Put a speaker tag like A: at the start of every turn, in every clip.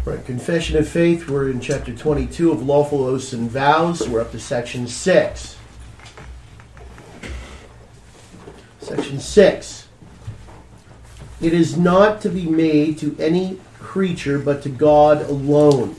A: Right, Confession of Faith. We're in chapter 22 of Lawful Oaths and Vows. We're up to section 6. Section 6. It is not to be made to any creature but to God alone.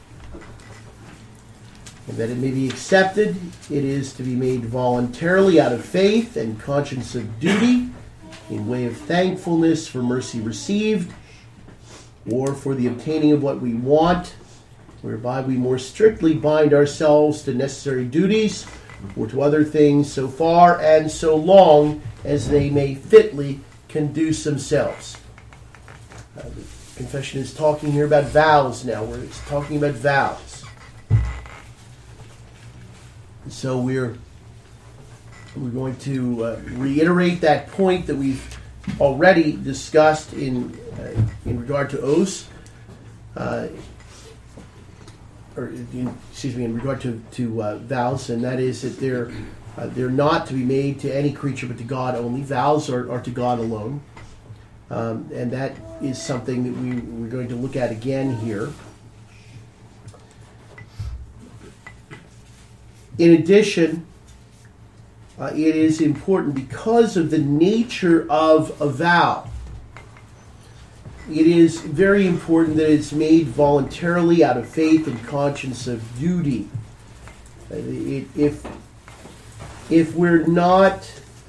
A: And that it may be accepted, it is to be made voluntarily out of faith and conscience of duty, in way of thankfulness for mercy received, or for the obtaining of what we want, whereby we more strictly bind ourselves to necessary duties, or to other things so far and so long as they may fitly conduce themselves. The confession is talking here about vows now. We're talking about vows. So we're going to reiterate that point that we've already discussed in regard to oaths, in regard to vows, and that is that they're not to be made to any creature but to God only. Vows are to God alone, and that is something that we're going to look at again here. In addition, it is important because of the nature of a vow. It is very important that it's made voluntarily out of faith and conscience of duty. If we're not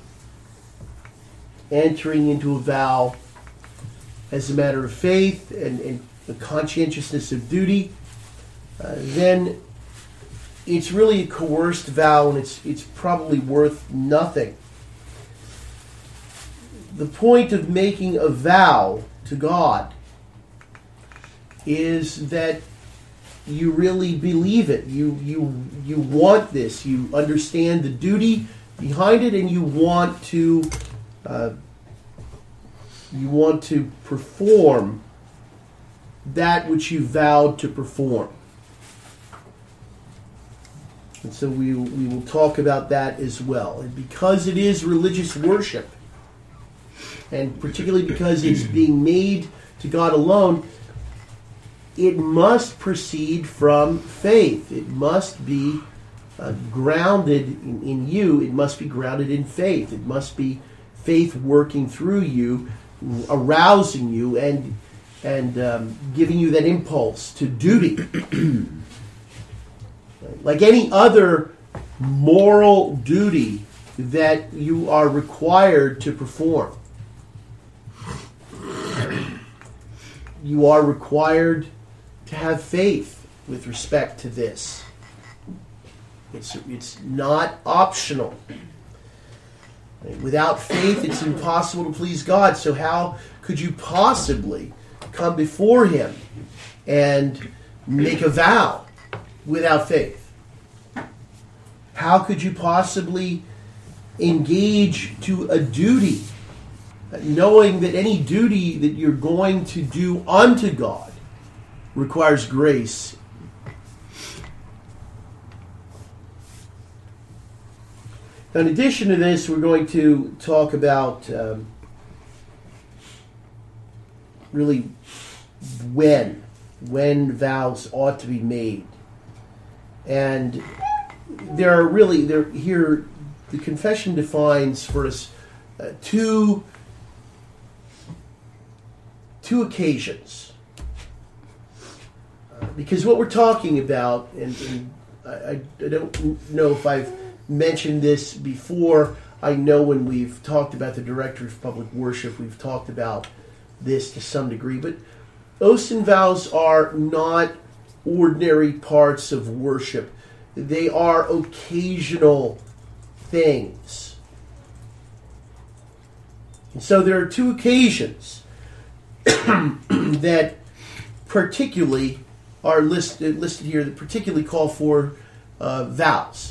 A: entering into a vow as a matter of faith and the conscientiousness of duty, then it's really a coerced vow, and it's probably worth nothing. The point of making a vow to God is that you really believe it. You want this. You understand the duty behind it, and you want to perform that which you vowed to perform. And so we will talk about that as well. And because it is religious worship, and particularly because it's being made to God alone, it must proceed from faith. It must be grounded in you. It must be grounded in faith. It must be faith working through you, arousing you, and giving you that impulse to duty. Like any other moral duty that you are required to perform. You are required to have faith with respect to this. It's not optional. Without faith, it's impossible to please God. So how could you possibly come before Him and make a vow without faith? How could you possibly engage to a duty, knowing that any duty that you're going to do unto God requires grace? Now, in addition to this, we're going to talk about really when vows ought to be made. And here the confession defines for us two occasions. Because what we're talking about, and I don't know if I've mentioned this before. I know when we've talked about the Director of Public Worship, we've talked about this to some degree, but oaths and vows are not ordinary parts of worship. They are occasional things. And so there are two occasions that particularly are listed here, that particularly call for vows.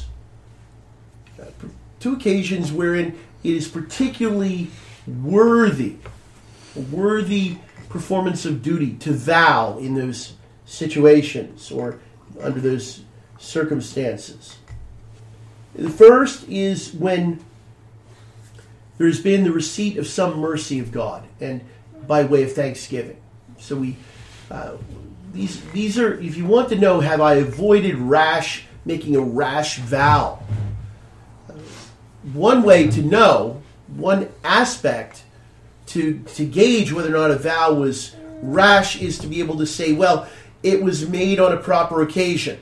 A: Two occasions wherein it is particularly worthy, a worthy performance of duty to vow in those situations or under those circumstances. The first is when there's been the receipt of some mercy of God, and by way of thanksgiving. So we These are, if you want to know, have I avoided making a rash vow? One way to know, one aspect to gauge whether or not a vow was rash is to be able to say, well, it was made on a proper occasion.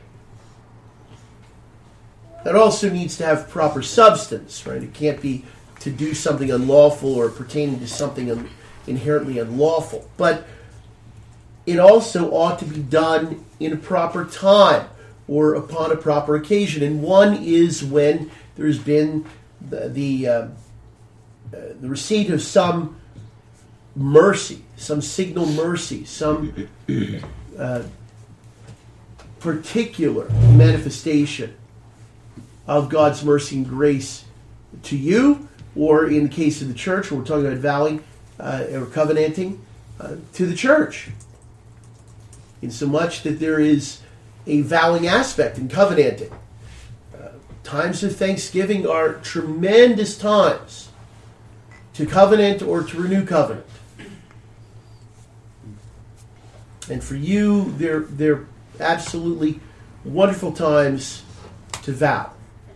A: That also needs to have proper substance, right? It can't be to do something unlawful or pertaining to something inherently unlawful. But it also ought to be done in a proper time or upon a proper occasion. And one is when there's been the receipt of some mercy, some signal mercy, some particular manifestation of God's mercy and grace to you, or in the case of the church, when we're talking about vowing or covenanting, to the church. In so much that there is a vowing aspect in covenanting. Times of thanksgiving are tremendous times to covenant or to renew covenant. And for you, they're absolutely wonderful times to vow.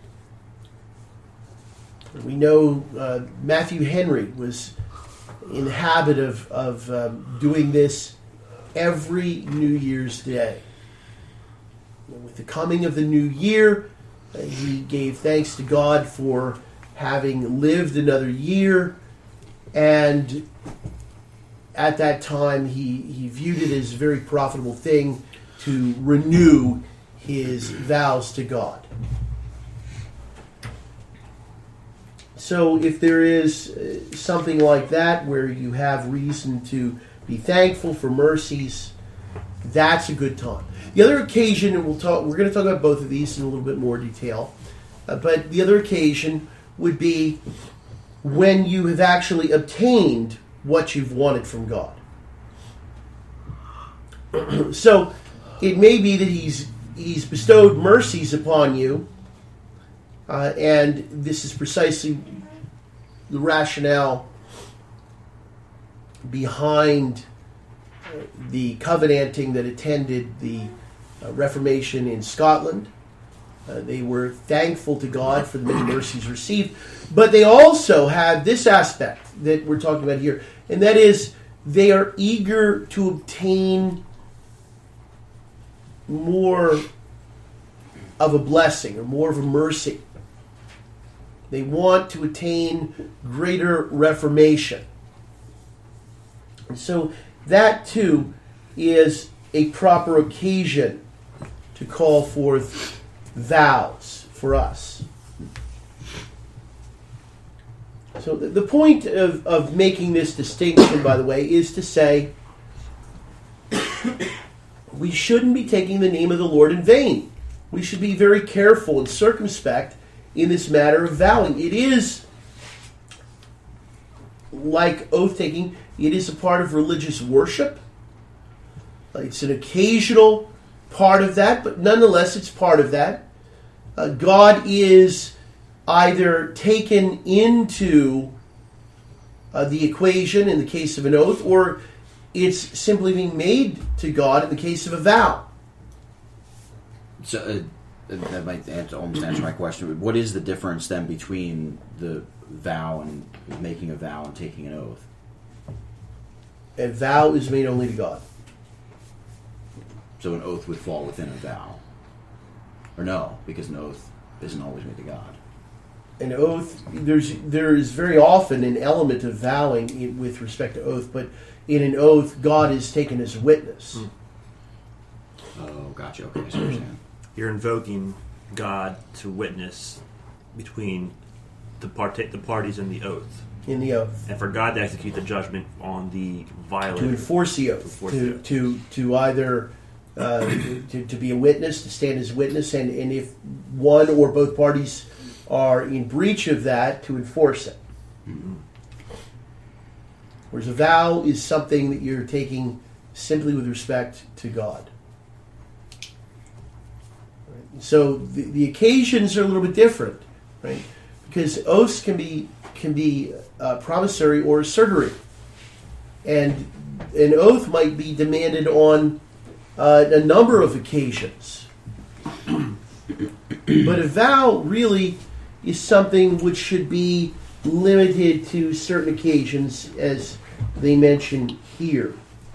A: We know Matthew Henry was in the habit of doing this every New Year's Day. With the coming of the new year, he gave thanks to God for having lived another year, and at that time he viewed it as a very profitable thing to renew his vows to God. So if there is something like that where you have reason to be thankful for mercies, that's a good time. The other occasion, and we're going to talk about both of these in a little bit more detail, but the other occasion would be when you have actually obtained what you've wanted from God. So it may be that he's bestowed mercies upon you, and this is precisely the rationale behind the covenanting that attended the Reformation in Scotland. They were thankful to God for the many mercies received, but they also have this aspect that we're talking about here, and that is they are eager to obtain more of a blessing or more of a mercy. They want to attain greater reformation. And so that too is a proper occasion to call forth vows for us. So the point of making this distinction, by the way, is to say we shouldn't be taking the name of the Lord in vain. We should be very careful and circumspect in this matter of vowing. It is like oath-taking. It is a part of religious worship. It's an occasional part of that, but nonetheless it's part of that. God is either taken into the equation in the case of an oath, or it's simply being made to God in the case of a vow.
B: So that might almost answer my question. What is the difference then between the vow and making a vow and taking an oath?
A: A vow is made only to God.
B: So an oath would fall within a vow? Or no, because an oath isn't always made to God.
A: An oath, there is very often an element of vowing with respect to oath, but in an oath, God is taken as a witness.
B: Oh, gotcha. Okay, I understand.
C: You're invoking God to witness between the parties in the oath.
A: In the oath.
C: And for God to execute the judgment on the violator.
A: To enforce the oath. To either to be a witness, to stand as a witness, and if one or both parties are in breach of that, to enforce it. Mm-hmm. Whereas a vow is something that you're taking simply with respect to God. Right? So the occasions are a little bit different, right? Because oaths can be promissory or assertory, and an oath might be demanded on a number of occasions. But a vow really is something which should be limited to certain occasions, as they mention here.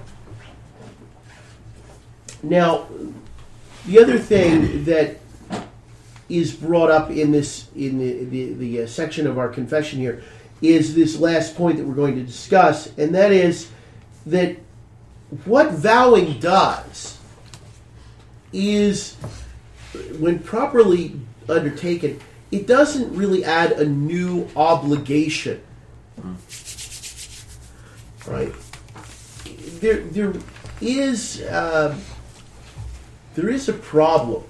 A: Now, the other thing that is brought up in this the section of our confession here is this last point that we're going to discuss, and that is that what vowing does is, when properly undertaken, it doesn't really add a new obligation. Right? There is a problem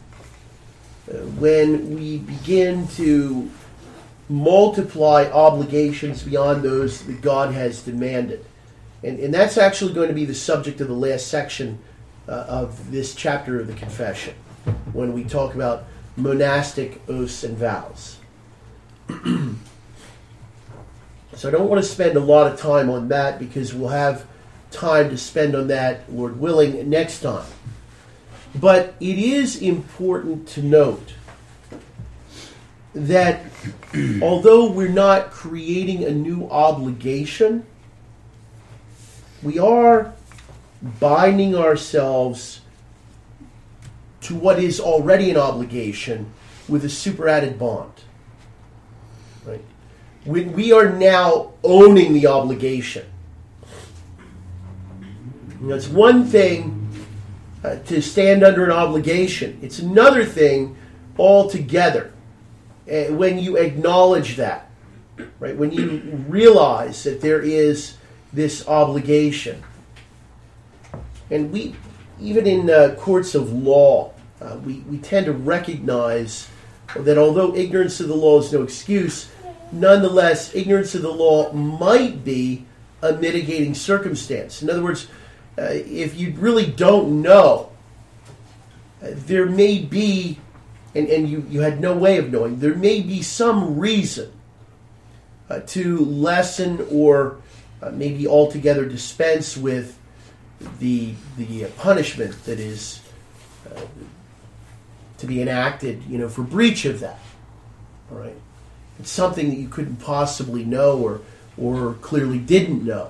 A: when we begin to multiply obligations beyond those that God has demanded. And that's actually going to be the subject of the last section of this chapter of the confession, when we talk about monastic oaths and vows. So I don't want to spend a lot of time on that, because we'll have time to spend on that, Lord willing, next time. But it is important to note that although we're not creating a new obligation, we are binding ourselves to what is already an obligation with a superadded bond. Right? We are now owning the obligation. You know, it's one thing to stand under an obligation. It's another thing altogether when you acknowledge that, right? When you realize that there is this obligation. And we, even in courts of law, we tend to recognize that although ignorance of the law is no excuse, nonetheless, ignorance of the law might be a mitigating circumstance. In other words, if you really don't know, there may be, and you had no way of knowing, there may be some reason to lessen or maybe altogether dispense with the punishment that is to be enacted, for breach of that. All right, it's something that you couldn't possibly know or clearly didn't know.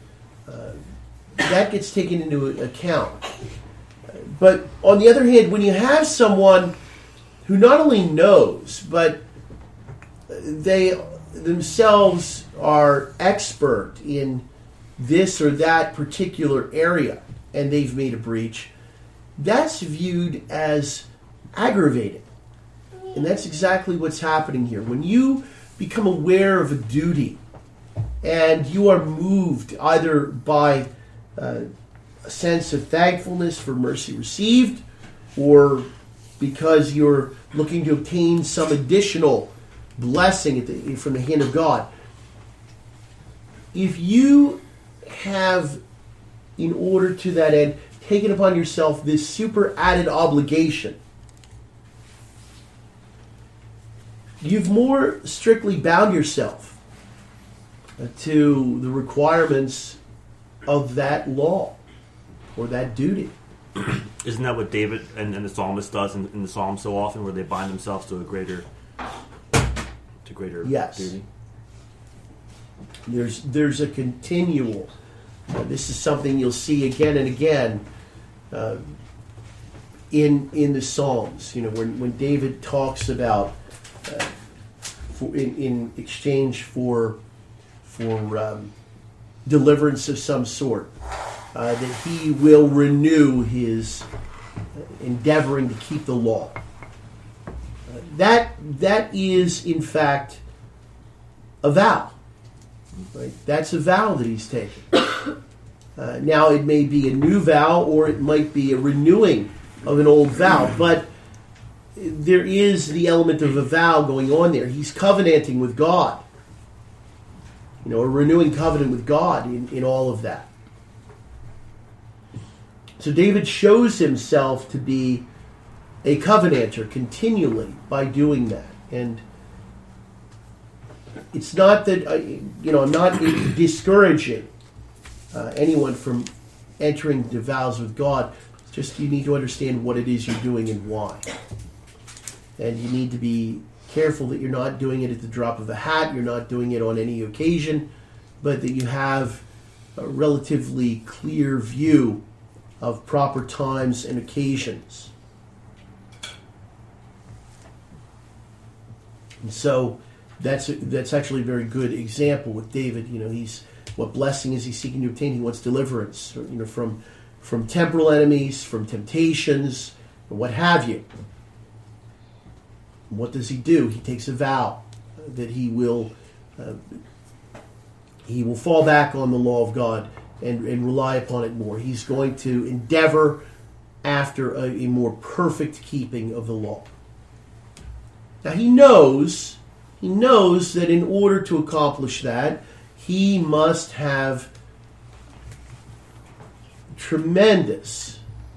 A: That gets taken into account. But on the other hand, when you have someone who not only knows, but they themselves are expert in this or that particular area, and they've made a breach, that's viewed as aggravating. And that's exactly what's happening here. When you become aware of a duty, and you are moved either by a sense of thankfulness for mercy received, or because you're looking to obtain some additional blessing from the hand of God, if you have, in order to that end, taken upon yourself this super added obligation, you've more strictly bound yourself to the requirements of that law or that duty.
C: Isn't that what David and the psalmist does in the Psalms so often, where they bind themselves to a greater
A: yes.
C: duty?
A: There's a continual. This is something you'll see again and again in the Psalms. When David talks about in exchange for deliverance of some sort, that he will renew his endeavoring to keep the law. That is, in fact, a vow. Right? That's a vow that he's taking. Now, it may be a new vow, or it might be a renewing of an old vow, but there is the element of a vow going on there. He's covenanting with God. A renewing covenant with God in all of that. So David shows himself to be a covenanter continually by doing that. And it's not that, I'm not discouraging anyone from entering the vows with God. Just you need to understand what it is you're doing and why. And you need to be careful that you're not doing it at the drop of a hat, you're not doing it on any occasion, but that you have a relatively clear view of proper times and occasions. And so that's actually a very good example with David. He's what blessing is he seeking to obtain? He wants deliverance, from temporal enemies, from temptations, or what have you. And what does he do? He takes a vow that he will fall back on the law of God and rely upon it more. He's going to endeavor after a more perfect keeping of the law. Now he knows that in order to accomplish that, he must have tremendous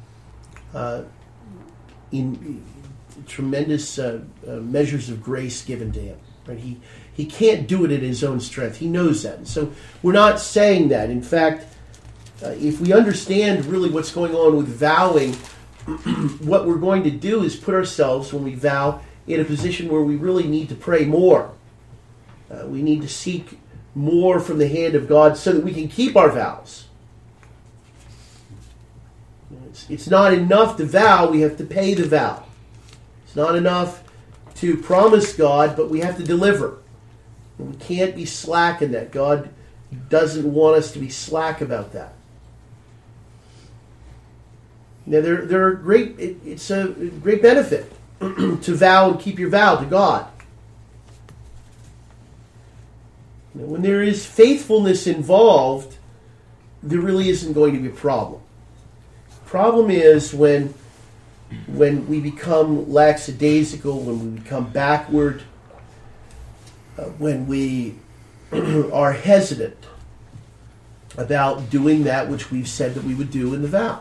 A: measures of grace given to him. Right? He can't do it in his own strength. He knows that. And so we're not saying that. In fact, if we understand really what's going on with vowing, what we're going to do is put ourselves, when we vow, in a position where we really need to pray more. We need to seek more from the hand of God so that we can keep our vows. It's not enough to vow, we have to pay the vow. It's not enough to promise God, but we have to deliver. And we can't be slack in that. God doesn't want us to be slack about that. Now, there are it's a great benefit to vow and keep your vow to God. When there is faithfulness involved, there really isn't going to be a problem. The problem is when we become lackadaisical, when we become backward, when we are hesitant about doing that which we've said that we would do in the vow.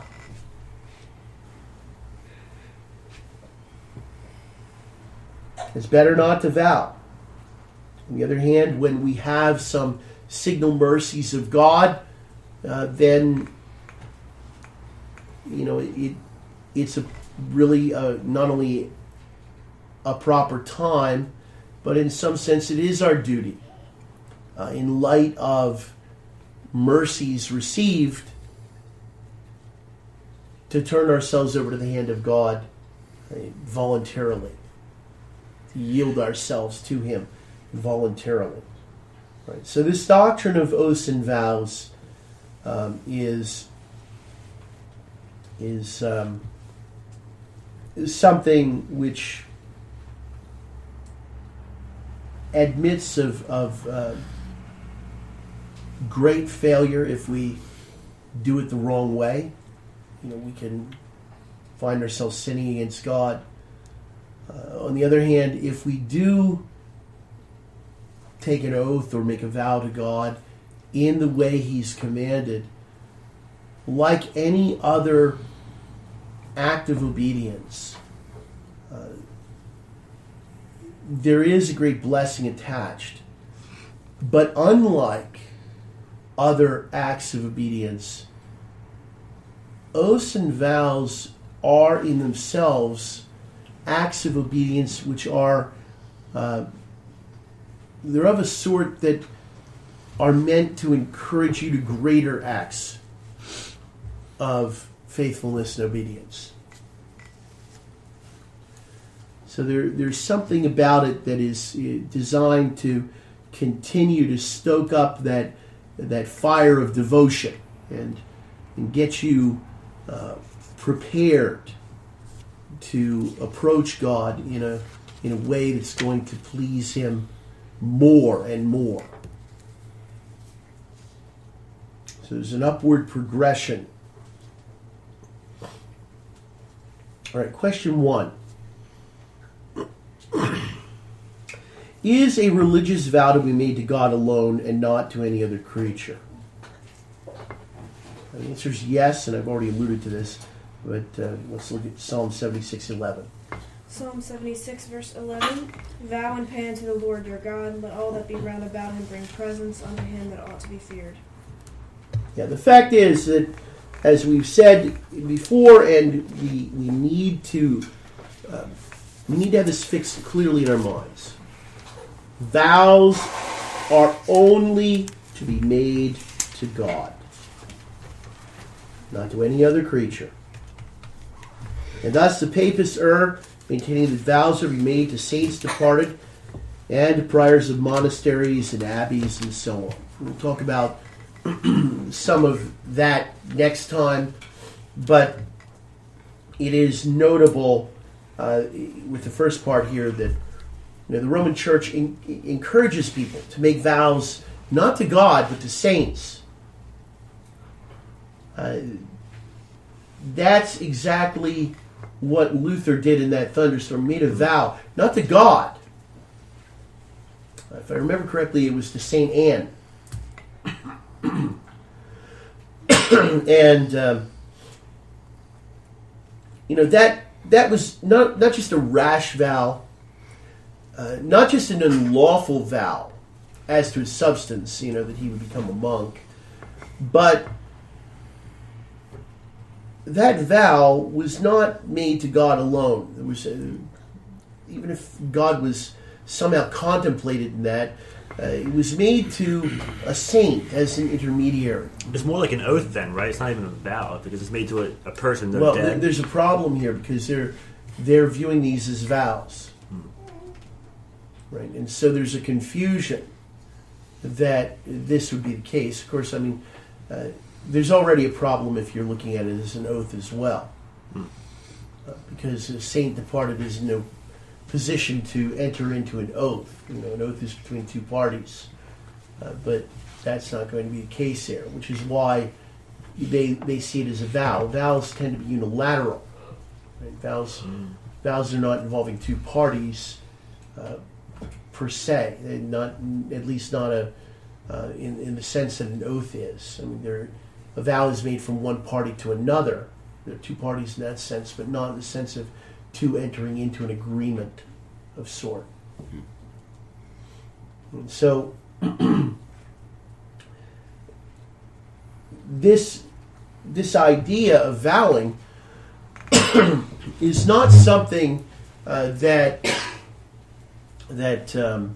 A: It's better not to vow. On the other hand, when we have some signal mercies of God, then it's really not only a proper time, but in some sense it is our duty, in light of mercies received, to turn ourselves over to the hand of God voluntarily, to yield ourselves to Him voluntarily. Right. So this doctrine of oaths and vows is something which admits of great failure if we do it the wrong way. We can find ourselves sinning against God. On the other hand, if we do take an oath or make a vow to God in the way He's commanded, like any other act of obedience, there is a great blessing attached. But unlike other acts of obedience, oaths and vows are in themselves acts of obedience which are they're of a sort that are meant to encourage you to greater acts of faithfulness and obedience. So there's something about it that is designed to continue to stoke up that fire of devotion and get you prepared to approach God in a way that's going to please Him more and more. So there's an upward progression. All right, question 1. Is a religious vow to be made to God alone and not to any other creature? The answer is yes, and I've already alluded to this, but let's look at Psalm 76:11.
D: Psalm 76, verse 11. Vow and pay unto the Lord your God, let all that be round about him bring presents unto him that ought to be feared.
A: Yeah, the fact is that, as we've said before, and we need to have this fixed clearly in our minds. Vows are only to be made to God, not to any other creature. And thus the papists err, maintaining that vows are to be made to saints departed and to priors of monasteries and abbeys and so on. We'll talk about some of that next time, but it is notable with the first part here that the Roman Church encourages people to make vows not to God but to saints. That's exactly what Luther did in that thunderstorm. Made a vow not to God. If I remember correctly, it was to Saint Anne. And that was not just a rash vow, not just an unlawful vow as to its substance, that he would become a monk, but that vow was not made to God alone. It was, even if God was somehow contemplated in that, it was made to a saint as an intermediary.
C: It's more like an oath then, right? It's not even a vow because it's made to a person that's
A: well,
C: dead.
A: There's a problem here because they're viewing these as vows, right? And so there's a confusion that this would be the case. Of course, there's already a problem if you're looking at it as an oath as well, because a saint departed is in no position to enter into an oath. An oath is between two parties, but that's not going to be the case here, which is why they see it as a vow. Vows tend to be unilateral. Right? Vows are not involving two parties per se, not at least not in the sense that an oath is. A vow is made from one party to another. There are two parties in that sense, but not in the sense of two entering into an agreement of sort. And so this idea of vowing is not something that the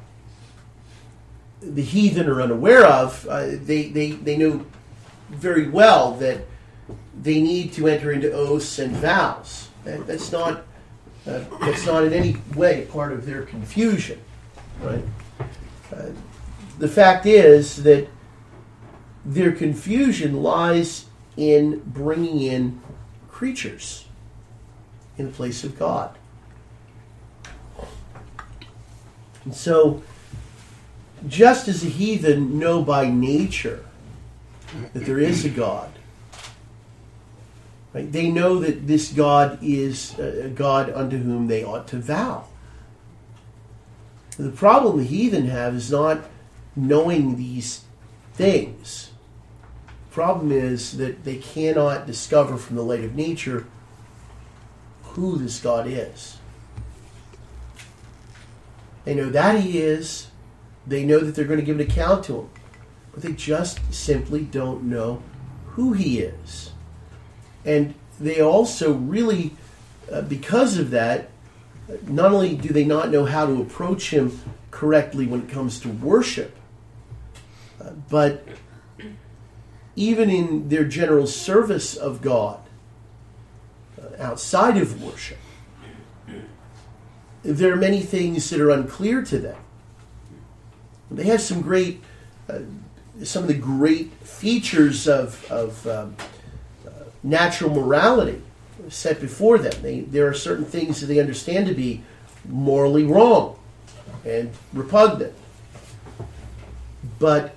A: heathen are unaware of. They know very well that they need to enter into oaths and vows. That's not in any way part of their confusion, right? The fact is that their confusion lies in bringing in creatures in the place of God. And so, just as the heathen know by nature that there is a God, right? They know that this God is a God unto whom they ought to vow. The problem the heathen have is not knowing these things. The problem is that they cannot discover from the light of nature who this God is. They know that He is. They know that they're going to give an account to Him. But they just simply don't know who He is. And they also really, because of that, not only do they not know how to approach Him correctly when it comes to worship, but even in their general service of God, outside of worship, there are many things that are unclear to them. They have some of the great features of natural morality set before them. There are certain things that they understand to be morally wrong and repugnant. But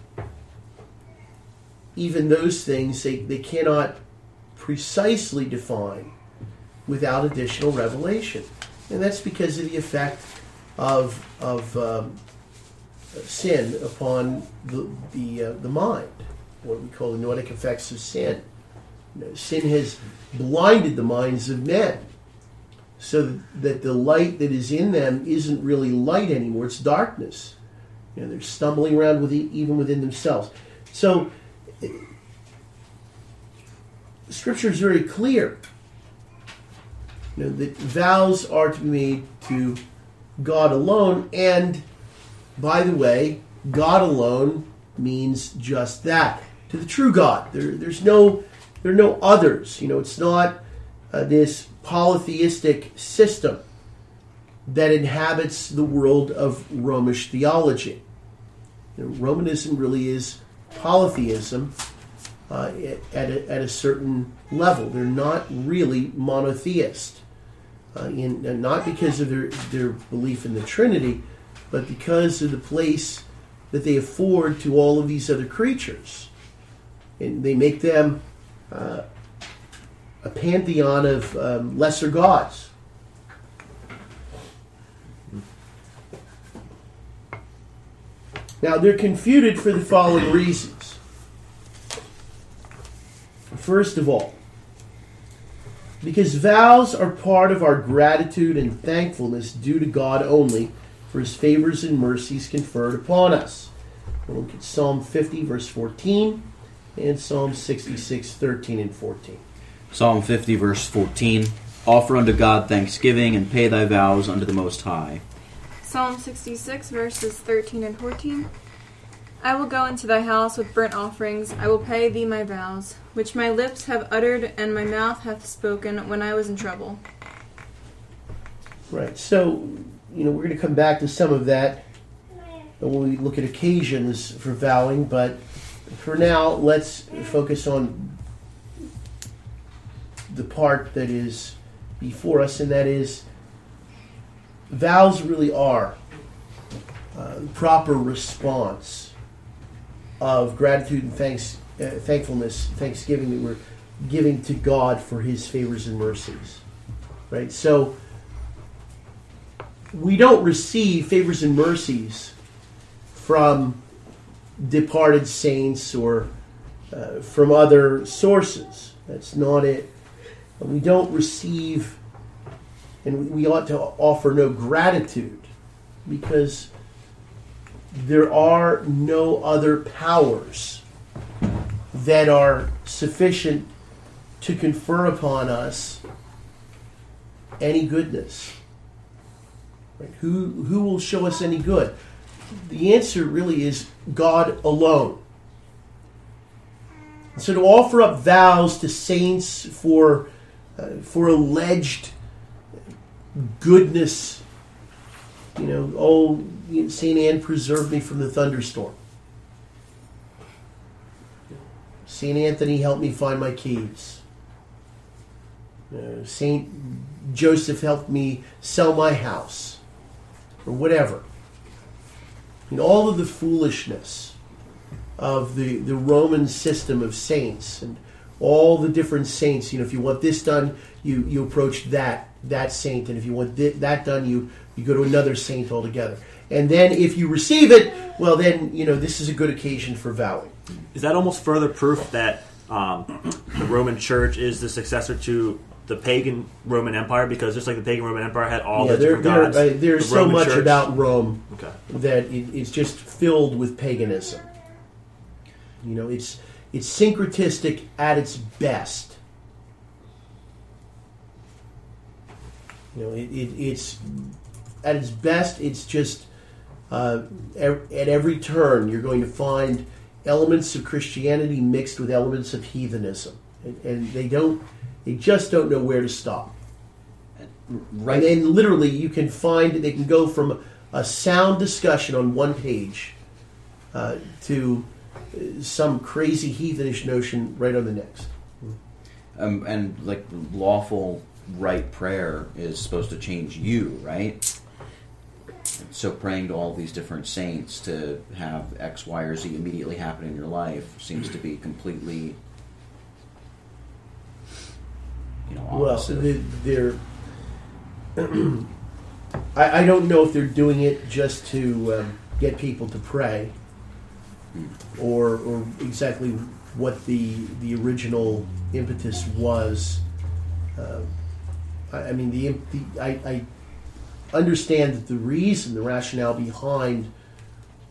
A: even those things they cannot precisely define without additional revelation. And that's because of the effect of sin upon the mind, what we call the noetic effects of sin. Sin has blinded the minds of men so that the light that is in them isn't really light anymore, it's darkness. They're stumbling around even within themselves. So Scripture is very clear. That vows are to be made to God alone, and by the way, God alone means just that, to the true God. There are no others. It's not this polytheistic system that inhabits the world of Romish theology. Romanism really is polytheism at a certain level. They're not really monotheist, and not because of their belief in the Trinity, but because of the place that they afford to all of these other creatures. And they make them a pantheon of lesser gods. Now, they're confuted for the following reasons. First of all, because vows are part of our gratitude and thankfulness due to God only for his favors and mercies conferred upon us. We'll look at Psalm 50, verse 14, and Psalm 66, 13 and 14.
B: Psalm 50, verse 14. Offer unto God thanksgiving, and pay thy vows unto the Most High.
E: Psalm 66, verses 13 and 14. I will go into thy house with burnt offerings. I will pay thee my vows, which my lips have uttered and my mouth hath spoken when I was in trouble.
A: Right. So, we're going to come back to some of that when we look at occasions for vowing, but for now, let's focus on the part that is before us, and that is vows really are proper response of gratitude and thankfulness, thanksgiving that we're giving to God for his favors and mercies. Right? So we don't receive favors and mercies from departed saints or from other sources. That's not it. We don't receive, and we ought to offer no gratitude, because there are no other powers that are sufficient to confer upon us any goodness. Right? Who will show us any good? The answer really is God alone. So to offer up vows to saints for alleged goodness, St. Anne preserved me from the thunderstorm. St. Anthony helped me find my keys. St. Joseph helped me sell my house. Or whatever. All of the foolishness of the Roman system of saints and all the different saints. If you want this done, you approach that saint, and if you want that done, you go to another saint altogether. And then if you receive it, well then, this is a good occasion for vowing.
C: Is that almost further proof that the Roman Church is the successor to the pagan Roman Empire? Because just like the pagan Roman Empire had all the different gods,
A: there's so much
C: Church
A: about Rome
C: that
A: it's just filled with paganism. It's syncretistic at its best. It's at its best. It's just at every turn you're going to find elements of Christianity mixed with elements of heathenism, and they just don't know where to stop. Right, and literally you can find they can go from a sound discussion on one page to some crazy heathenish notion right on the next.
B: And like lawful right prayer is supposed to change you, right? So praying to all these different saints to have X, Y, or Z immediately happen in your life seems to be completely, opposite.
A: Well, they're I don't know if they're doing it just to get people to pray, or exactly what the original impetus was. I understand that the rationale behind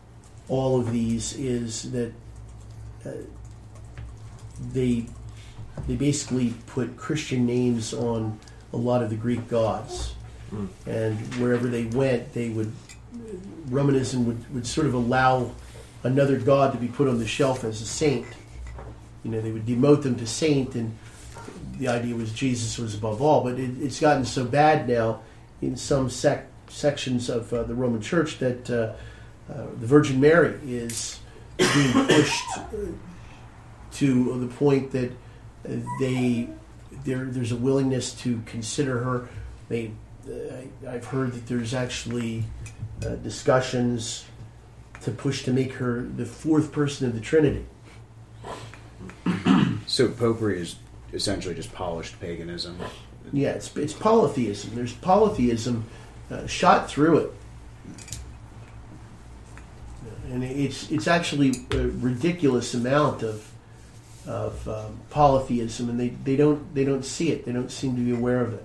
A: all of these is that they they basically put Christian names on a lot of the Greek gods. And wherever they went, Romanism would sort of allow another god to be put on the shelf as a saint. They would demote them to saint, and the idea was Jesus was above all. But it's gotten so bad now in some sections of the Roman Church that the Virgin Mary is being pushed to the point that there's a willingness to consider her. I've heard that there's actually discussions to push to make her the fourth person of the Trinity.
F: So popery is essentially just polished paganism.
A: Yeah, it's polytheism. There's polytheism shot through it, and it's actually a ridiculous amount of polytheism, and they don't see it. They don't seem to be aware of it.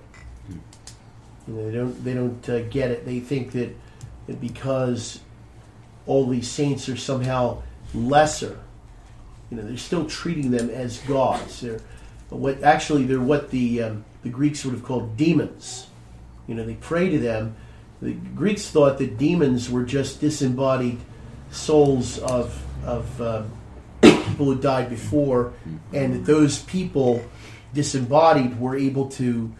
A: They don't get it. They think that because all these saints are somehow lesser, they're still treating them as gods. They're what the Greeks would have called demons. They pray to them. The Greeks thought that demons were just disembodied souls of people who died before, and that those people disembodied were able to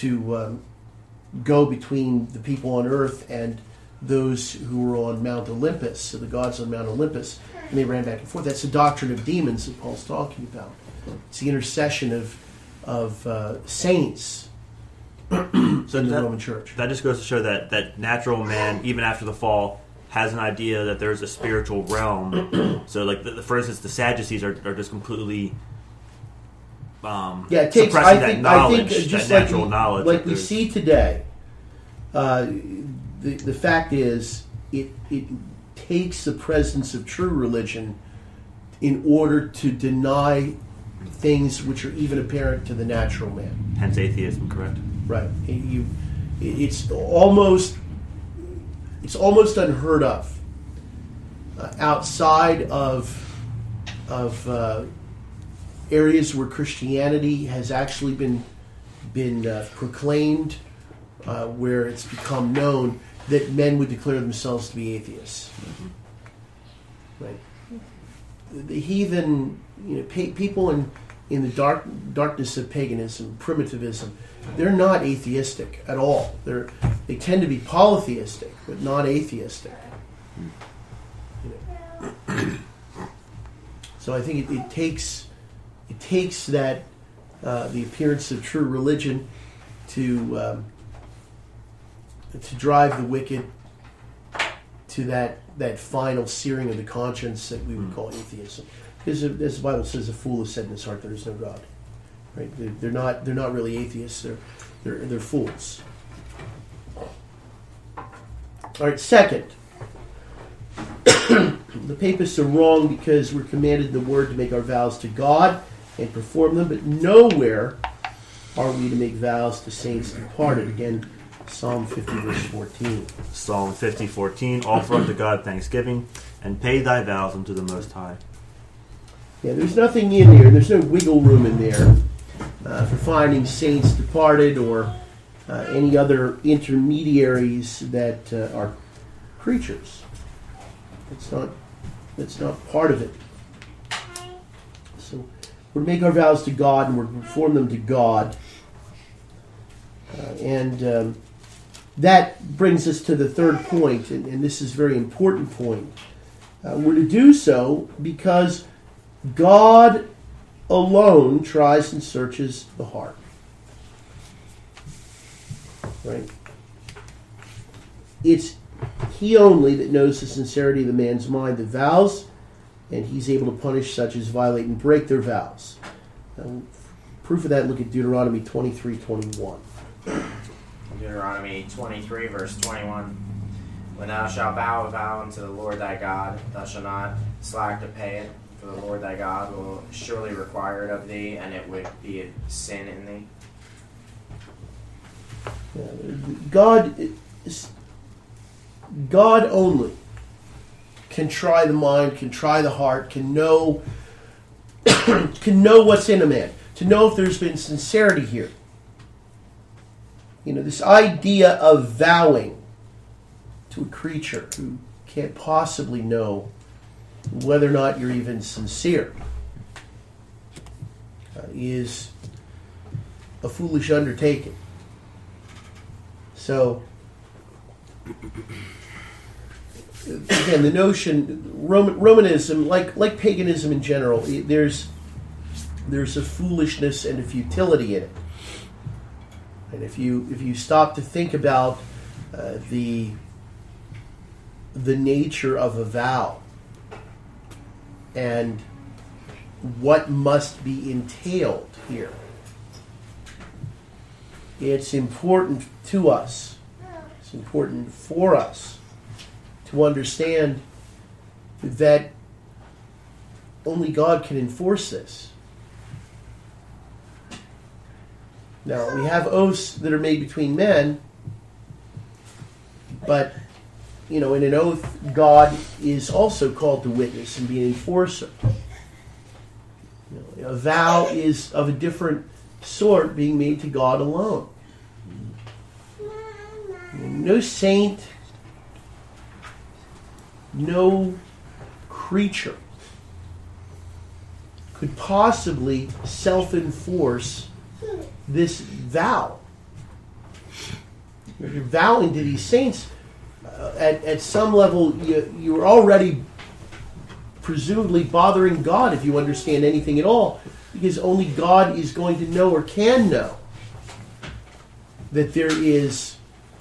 A: go between the people on earth and those who were on Mount Olympus, so the gods on Mount Olympus, and they ran back and forth. That's the doctrine of demons that Paul's talking about. It's the intercession of saints in the Roman Church.
C: That just goes to show that natural man, even after the fall, has an idea that there's a spiritual realm. So, like, for instance, the Sadducees are just completely
A: it takes,
C: suppressing
A: that
C: knowledge,
A: just
C: that natural knowledge.
A: Like we see today, the fact is, it takes the presence of true religion in order to deny things which are even apparent to the natural man.
C: Hence atheism, correct?
A: Right. It's almost unheard of outside of areas where Christianity has actually been proclaimed, where it's become known that men would declare themselves to be atheists. Mm-hmm. Right. The heathen, people in the darkness of paganism, primitivism, they're not atheistic at all. They tend to be polytheistic, but not atheistic. So I think it takes that the appearance of true religion to drive the wicked to that final searing of the conscience that we would call atheism. Because as the Bible says, a fool has said in his heart, there is no God. Right? They're not really atheists. They're fools. All right. Second, the papists are wrong because we're commanded in the Word to make our vows to God and perform them, but nowhere are we to make vows to saints departed. Again, Psalm 50, verse 14.
C: Psalm 50:14. Offer unto God thanksgiving, and pay thy vows unto the Most High.
A: Yeah, there's nothing in there. There's no wiggle room in there for finding saints departed or any other intermediaries that are creatures. That's not part of it. So we're to make our vows to God, and we're to perform them to God. And that brings us to the third point, and this is a very important point. We're to do so because God alone tries and searches the heart. Right? It's He only that knows the sincerity of the man's mind, the vows, and He's able to punish such as violate and break their vows. Proof of that, look at Deuteronomy 23:21.
G: Deuteronomy 23, verse 21. When thou shalt vow a vow unto the Lord thy God, thou shalt not slack to pay it, for the Lord thy God will surely require it of thee, and it would be a sin in thee.
A: God only can try the mind, can try the heart, can know what's in a man. to know if there's been sincerity here. This idea of vowing to a creature who can't possibly know whether or not you're even sincere is a foolish undertaking. So, again, the notion, Romanism, like paganism in general, there's a foolishness and a futility in it. And if you stop to think about the nature of a vow and what must be entailed here, it's important to us, it's important for us to understand that only God can enforce this. Now, we have oaths that are made between men, but, in an oath, God is also called to witness and be an enforcer. A vow is of a different sort, being made to God alone. No saint, no creature could possibly self-enforce this vow. If you're vowing to these saints, at some level, you're already presumably bothering God, if you understand anything at all, because only God is going to know or can know that there is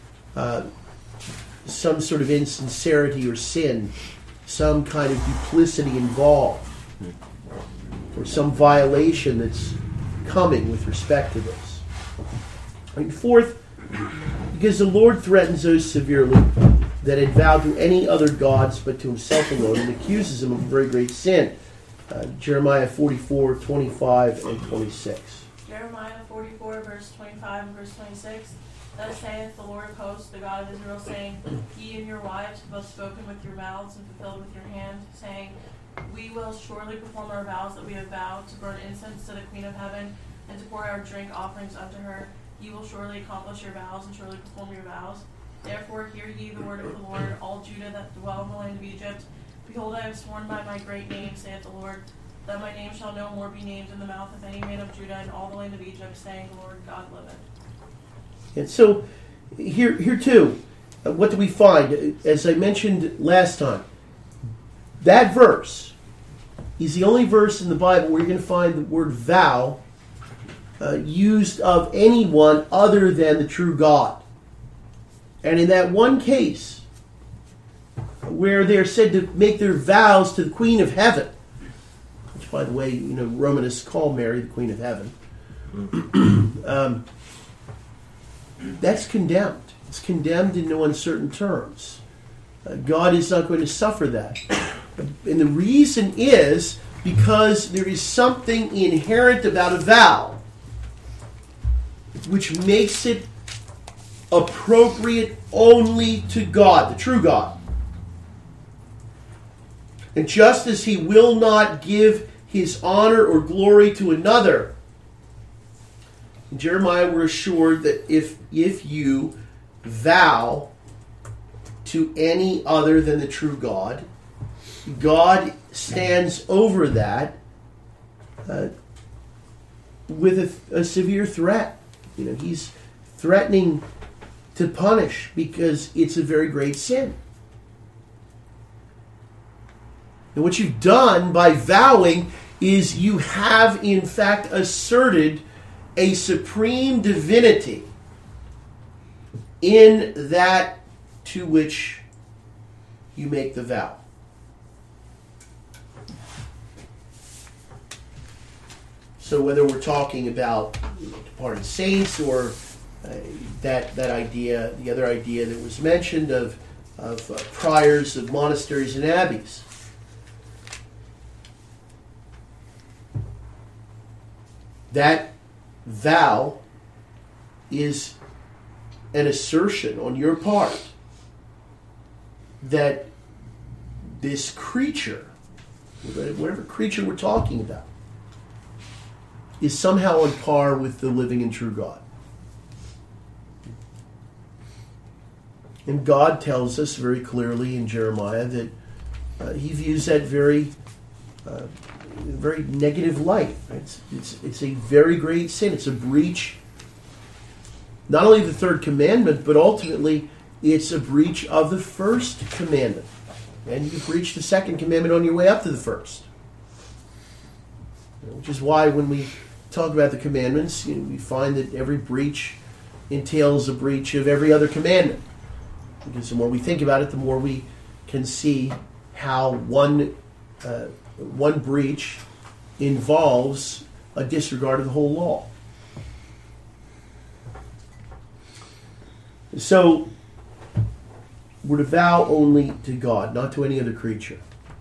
A: some sort of insincerity or sin, some kind of duplicity involved, or some violation that's coming with respect to this. And fourth, because the Lord threatens those severely that had vowed to any other gods but to himself alone, and accuses them of a very great sin. Jeremiah 44, 25, and 26.
H: Jeremiah 44, verse 25 and verse 26. Thus saith the Lord of hosts, the God of Israel, saying, Ye and your wives have both spoken with your mouths and fulfilled with your hand, saying, We will surely perform our vows that we have vowed, to burn incense to the Queen of Heaven, and to pour our drink offerings unto her. Ye will surely accomplish your vows, and surely perform your vows. Therefore hear ye the word of the Lord, all Judah that dwell in the land of Egypt. Behold, I have sworn by my great name, saith the Lord, that my name shall no more be named in the mouth of any man of Judah in all the land of Egypt, saying, The Lord God liveth.
A: And so, here too, what do we find? As I mentioned last time, that verse is the only verse in the Bible where you're going to find the word vow used of anyone other than the true God. And in that one case, where they're said to make their vows to the Queen of Heaven, which, by the way, Romanists call Mary the Queen of Heaven, that's condemned. It's condemned in no uncertain terms. God is not going to suffer that. And the reason is because there is something inherent about a vow which makes it appropriate only to God, the true God. And just as he will not give his honor or glory to another, in Jeremiah we're assured that if you vow to any other than the true God, God stands over that with a severe threat. He's threatening to punish because it's a very great sin. And what you've done by vowing is you have in fact asserted a supreme divinity in that to which you make the vow. So whether we're talking about departed saints or that idea, the other idea that was mentioned of priors of monasteries and abbeys, that vow is an assertion on your part that this creature, whatever creature we're talking about, is somehow on par with the living and true God. And God tells us very clearly in Jeremiah that he views that very negative light. It's a very great sin. It's a breach, not only of the third commandment, but ultimately it's a breach of the first commandment. And you breach the second commandment on your way up to the first. Which is why when we talk about the commandments, we find that every breach entails a breach of every other commandment. Because the more we think about it, the more we can see how one breach involves a disregard of the whole law. So, we're to vow only to God, not to any other creature.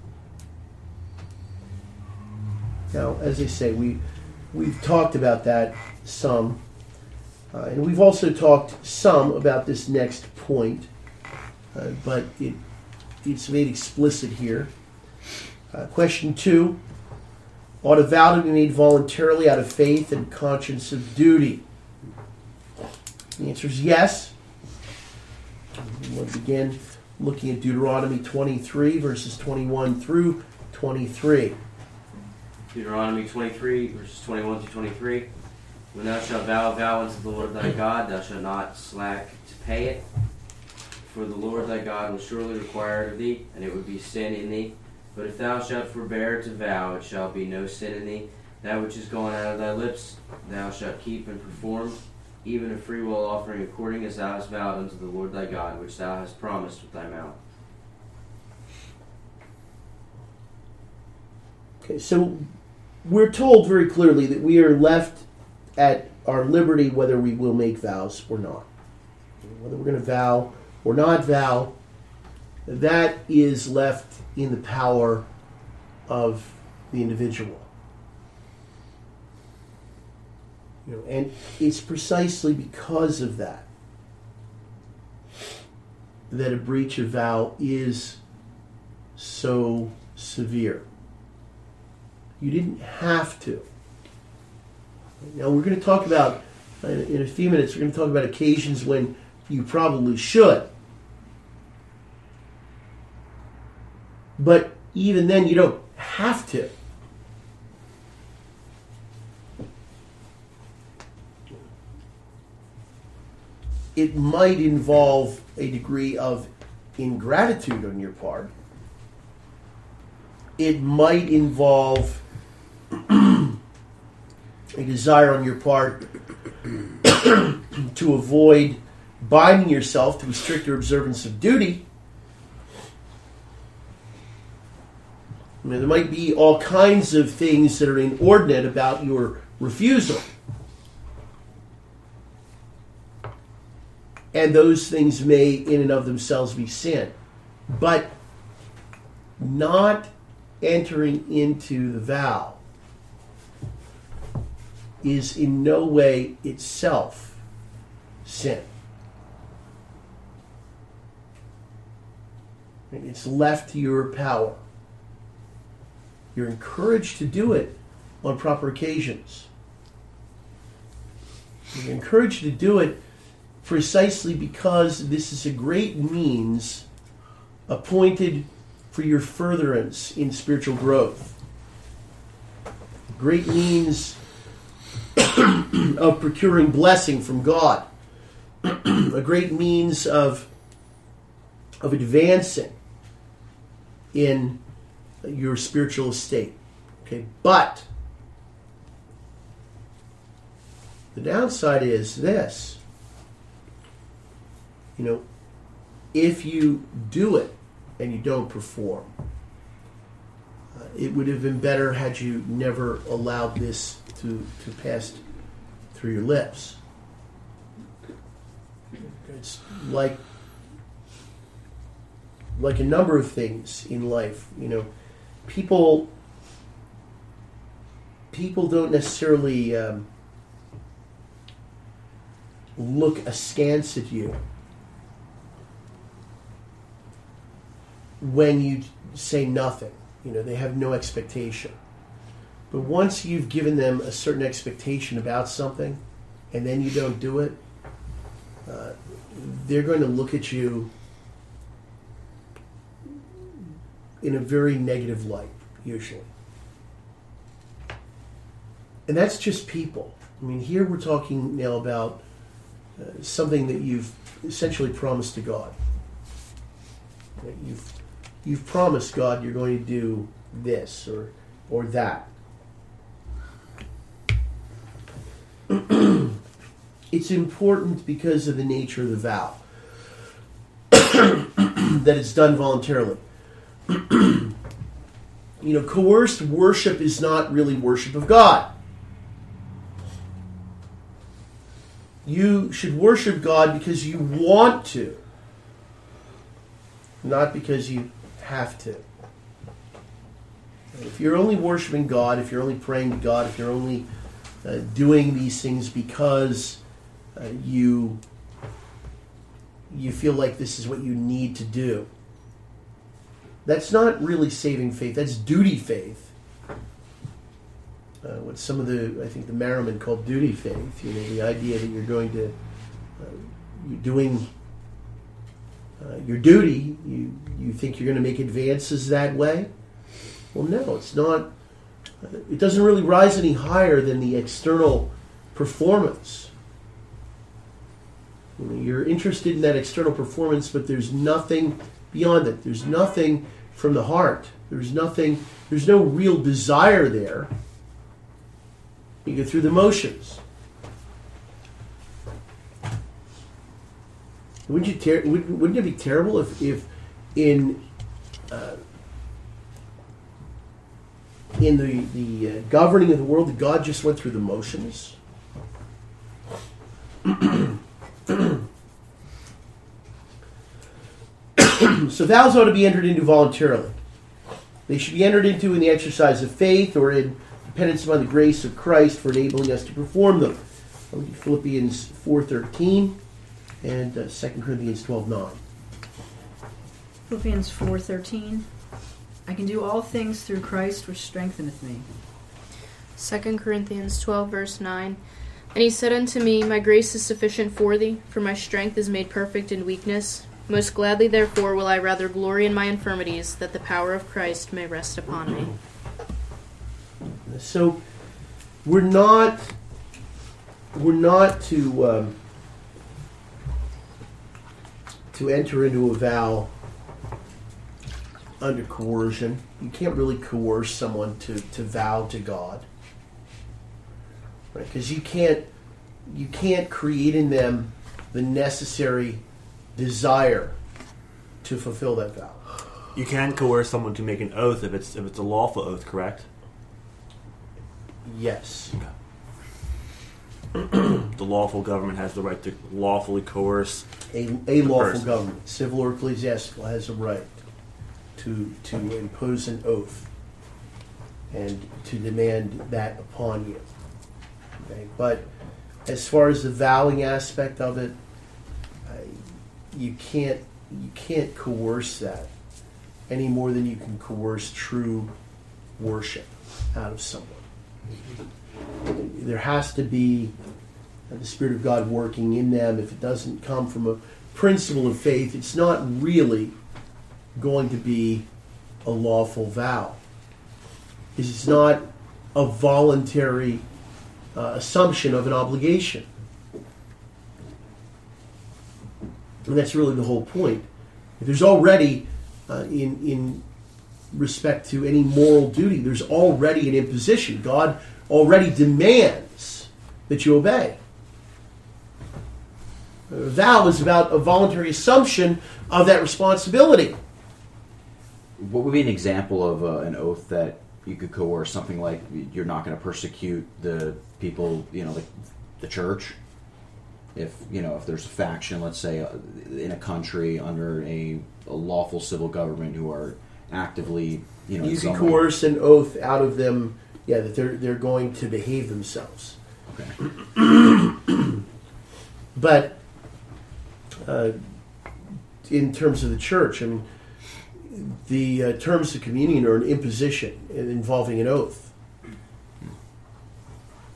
A: Now, as I say, we've talked about that some, and we've also talked some about this next point, but it's made explicit here. Question 2, ought a vow to be made voluntarily out of faith and conscience of duty? The answer is yes. We'll begin looking at Deuteronomy 23, verses 21 through 23.
I: Deuteronomy 23, verses 21 through 23. When thou shalt vow a vow unto the Lord thy God, thou shalt not slack to pay it. For the Lord thy God will surely require it of thee, and it would be sin in thee. But if thou shalt forbear to vow, it shall be no sin in thee. That which is gone out of thy lips, thou shalt keep and perform, even a freewill offering according as thou hast vowed unto the Lord thy God, which thou hast promised with thy mouth.
A: Okay, so we're told very clearly that we are left at our liberty whether we will make vows or not. Whether we're going to vow or not vow, that is left in the power of the individual. And it's precisely because of that that a breach of vow is so severe. You didn't have to. Now we're going to talk about, in a few minutes, we're going to talk about occasions when you probably should. But even then, you don't have to. It might involve a degree of ingratitude on your part. It might involve a desire on your part to avoid binding yourself to a stricter observance of duty. I mean, there might be all kinds of things that are inordinate about your refusal. And those things may, in and of themselves, be sin. But not entering into the vow is in no way itself sin. It's left to your power. You're encouraged to do it on proper occasions. You're encouraged to do it precisely because this is a great means appointed for your furtherance in spiritual growth. Great means of procuring blessing from God. A great means of advancing in your spiritual estate. Okay, but the downside is this. If you do it and you don't perform, it would have been better had you never allowed this to pass through your lips. It's like a number of things in life. People don't necessarily look askance at you when you say nothing. They have no expectation. But once you've given them a certain expectation about something, and then you don't do it, they're going to look at you in a very negative light, usually. And that's just people. I mean, here we're talking now about something that you've essentially promised to God. You've promised God you're going to do this or that. It's important because of the nature of the vow that it's done voluntarily. Coerced worship is not really worship of God. You should worship God because you want to, not because you have to. If you're only worshiping God, if you're only praying to God, if you're only doing these things because you feel like this is what you need to do, that's not really saving faith. That's duty faith. What some of I think the Merriman called duty faith. The idea that you're going to, you're doing your duty. You think you're going to make advances that way. Well, no, it's not. It doesn't really rise any higher than the external performance. You're interested in that external performance, but there's nothing beyond it. There's nothing from the heart. There's no real desire there. You go through the motions. Wouldn't it be terrible if in the governing of the world that God just went through the motions? So vows ought to be entered into voluntarily. They should be entered into in the exercise of faith or in dependence upon the grace of Christ for enabling us to perform them. Philippians 4:13 and 2 Corinthians 12:9.
J: Philippians 4:13. I can do all things through Christ which strengtheneth me.
K: 2 Corinthians 12, verse 9. And he said unto me, My grace is sufficient for thee, for my strength is made perfect in weakness. Most gladly, therefore, will I rather glory in my infirmities, that the power of Christ may rest upon me.
A: So, we're not to enter into a vow under coercion. You can't really coerce someone to vow to God, right? Because you can't create in them the necessary desire to fulfill that vow.
C: You can coerce someone to make an oath if it's a lawful oath, correct?
A: Yes.
C: Okay. The lawful government has the right to lawfully coerce
A: a lawful person. Government, civil or ecclesiastical, has a right to impose an oath and to demand that upon you. Okay? But as far as the vowing aspect of it, you can't coerce that any more than you can coerce true worship out of someone. There has to be the Spirit of God working in them. If it doesn't come from a principle of faith, it's not really going to be a lawful vow. It's not a voluntary assumption of an obligation. And that's really the whole point. If there's already, in respect to any moral duty, there's already an imposition. God already demands that you obey. A vow is about a voluntary assumption of that responsibility.
B: What would be an example of an oath that you could coerce? Something like you're not going to persecute the people, like the church. If there's a faction, let's say, in a country under a lawful civil government who are actively,
A: you can coerce an oath out of them, that they're going to behave themselves.
B: Okay.
A: But in terms of the church, the terms of communion are an imposition involving an oath.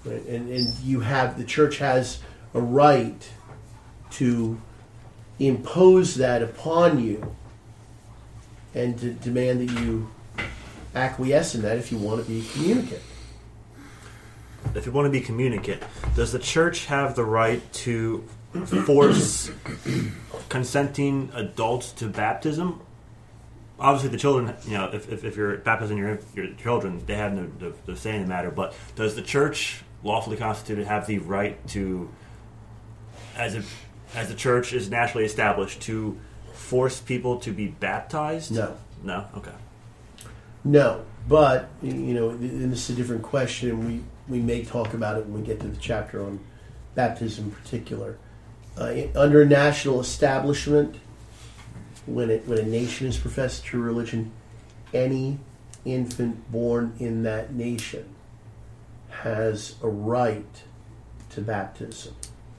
A: Right? And the church has a right to impose that upon you and to demand that you acquiesce in that if you want to be communicant.
C: If you want to be communicant, does the church have the right to force consenting adults to baptism? Obviously, the children, if you're baptizing your children, they have no say in the matter. But does the church, lawfully constituted, have the right to, as the church is naturally established, to force people to be baptized?
A: No.
C: No? Okay.
A: No, but, and this is a different question, and we may talk about it when we get to the chapter on baptism in particular. Under national establishment, when a nation is professed true religion, any infant born in that nation has a right to baptism.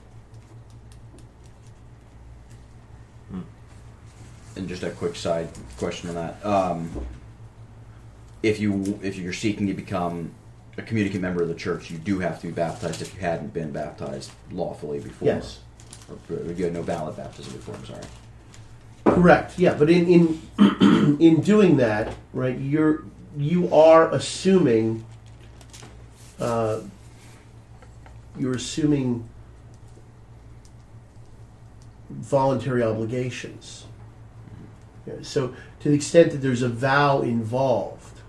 B: And just a quick side question on that: if you're seeking to become a communicant member of the church, you do have to be baptized if you hadn't been baptized lawfully before.
A: Yes.
B: Or you had no valid baptism before. I'm sorry.
A: Correct. Yeah, but in in doing that, right, you are assuming voluntary obligations. Yeah, so to the extent that there's a vow involved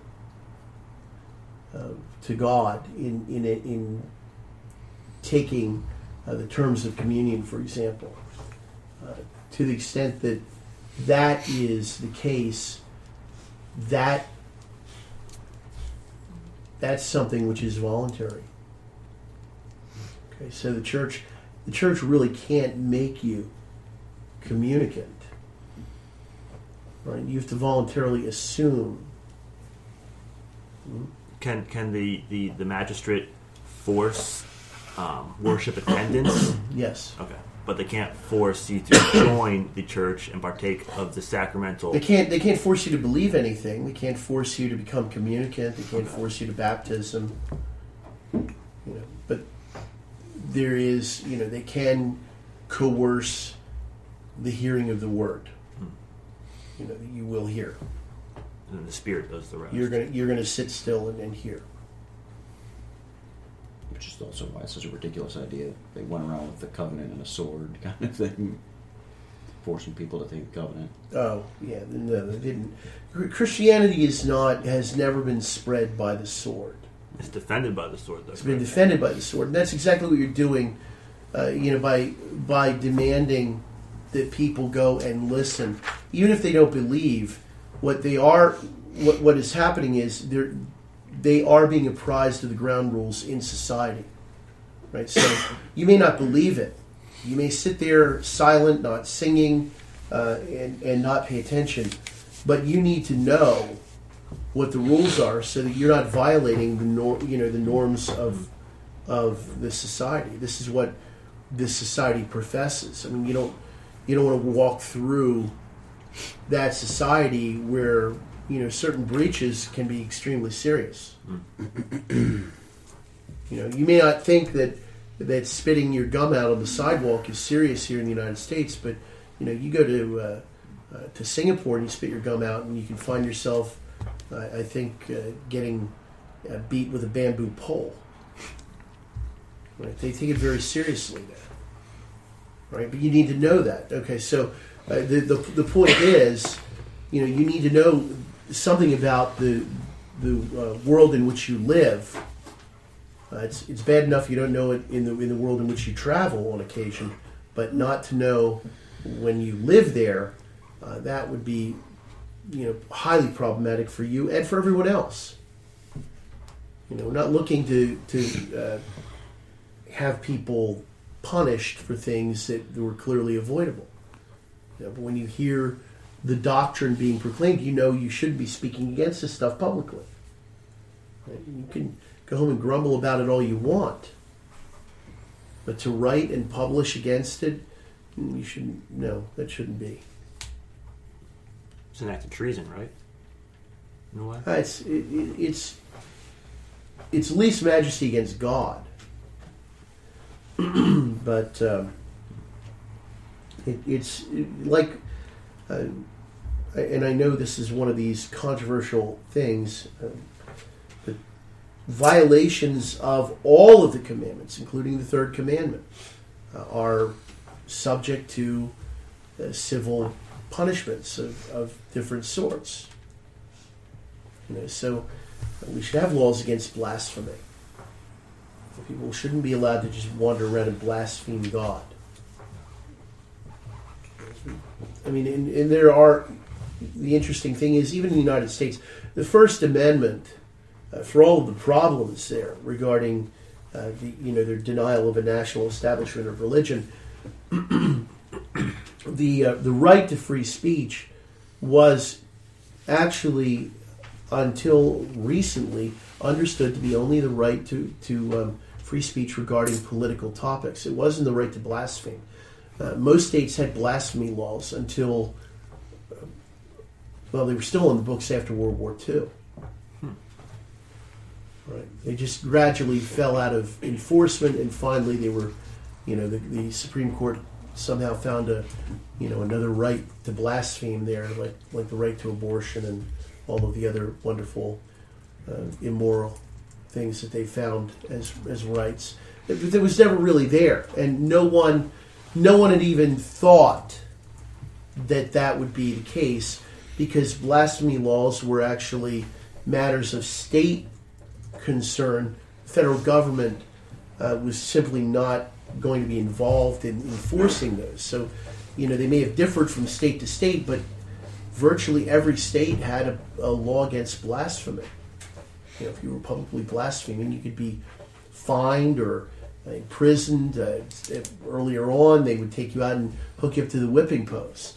A: to God in taking the terms of communion, for example, to the extent that that is the case, that's something which is voluntary. Okay, so the church really can't make you communicant. Right? You have to voluntarily assume.
C: Can the magistrate force worship attendance?
A: Yes.
C: Okay. But they can't force you to join the church and partake of the sacramental.
A: They can't force you to believe anything. They can't force you to become communicant. They can't force you to baptism. But there is, they can coerce the hearing of the word. That you will hear.
C: And then the Spirit does the rest.
A: You're gonna sit still and hear.
B: Which is also why it's such a ridiculous idea. They went around with the covenant and a sword kind of thing, forcing people to take the covenant. Oh yeah, no, they didn't. Christianity has never been spread by the sword.
C: It's defended by the sword, though.
A: It's been defended by the sword, and that's exactly what you're doing. By demanding that people go and listen, even if they don't believe. What is happening is they are being apprised of the ground rules in society, right? So you may not believe it. You may sit there silent, not singing, and not pay attention. But you need to know what the rules are so that you're not violating the norms of the society. This is what this society professes. I mean, you don't want to walk through that society where certain breaches can be extremely serious. You may not think that spitting your gum out on the sidewalk is serious here in the United States, but you go to Singapore and you spit your gum out, and you can find yourself, I think, getting beat with a bamboo pole. Right? They take it very seriously now, right? But you need to know that. Okay, so the point is, you need to know something about the world in which you live. It's bad enough you don't know it in the world in which you travel on occasion, but not to know when you live there, that would be highly problematic for you and for everyone else. We're not looking to have people punished for things that were clearly avoidable. But when you hear the doctrine being proclaimed, you should be speaking against this stuff publicly. Right? You can go home and grumble about it all you want, but to write and publish against it, that shouldn't be.
C: It's an act of treason, right? In a way?
A: It's least majesty against God. But it's like, and I know this is one of these controversial things, but violations of all of the commandments, including the third commandment, are subject to civil punishments of different sorts. So we should have laws against blasphemy. People shouldn't be allowed to just wander around and blaspheme God. I mean, and there are, the interesting thing is, even in the United States, the First Amendment, for all of the problems there regarding their denial of a national establishment of religion, the right to free speech was actually, until recently, understood to be only the right to free speech regarding political topics. It wasn't the right to blaspheme. Most states had blasphemy laws until, they were still in the books after World War II. Right? They just gradually fell out of enforcement, and finally they were, the Supreme Court somehow found another right to blaspheme there, like the right to abortion and all of the other wonderful immoral things that they found as rights. It was never really there, and no one had even thought that would be the case, because blasphemy laws were actually matters of state concern. The federal government was simply not going to be involved in enforcing those. So, they may have differed from state to state, but virtually every state had a law against blasphemy. If you were publicly blaspheming, you could be fined or imprisoned. Earlier on, they would take you out and hook you up to the whipping post.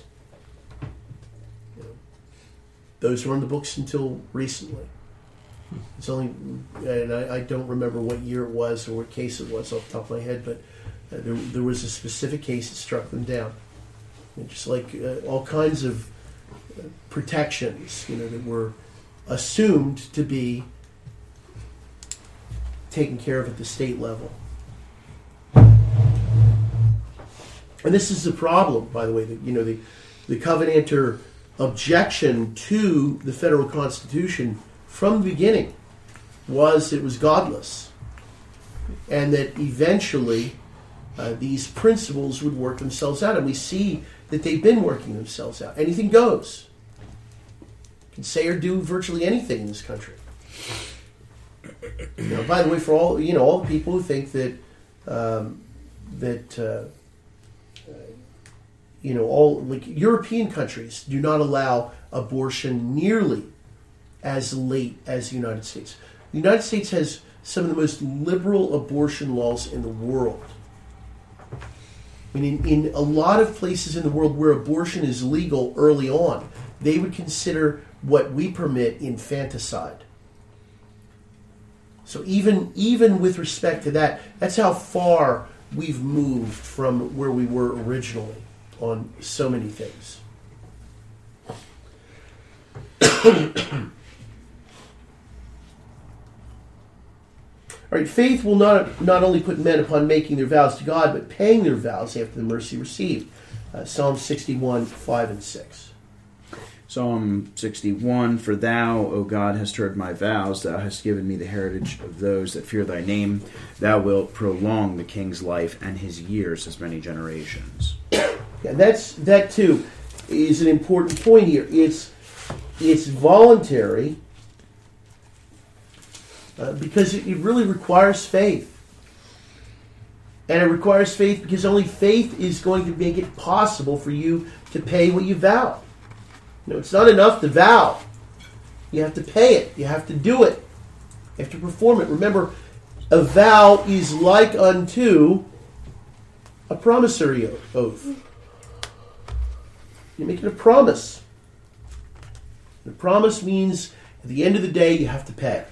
A: Those were on the books until recently. It's only, and I don't remember what year it was or what case it was off the top of my head, but there was a specific case that struck them down. And just like all kinds of protections, that were assumed to be taken care of at the state level. And this is the problem, by the way, that the Covenanter objection to the federal Constitution from the beginning was it was godless, and that eventually these principles would work themselves out, and we see that they've been working themselves out. Anything goes. You can say or do virtually anything in this country. By the way, for all all the people who think that all European countries do not allow abortion nearly as late as the United States. The United States has some of the most liberal abortion laws in the world. I mean, in a lot of places in the world where abortion is legal early on, they would consider what we permit infanticide. So even with respect to that, that's how far we've moved from where we were originally on so many things. All right, faith will not only put men upon making their vows to God, but paying their vows after the mercy received. Psalm 61, 5 and 6.
F: Psalm 61, For thou, O God, hast heard my vows. Thou hast given me the heritage of those that fear thy name. Thou wilt prolong the king's life, and his years as many generations.
A: Yeah, that too is an important point here. It's voluntary because it really requires faith. And it requires faith because only faith is going to make it possible for you to pay what you vow. It's not enough to vow. You have to pay it. You have to do it. You have to perform it. Remember, a vow is like unto a promissory oath. You're making a promise. The promise means at the end of the day you have to pay.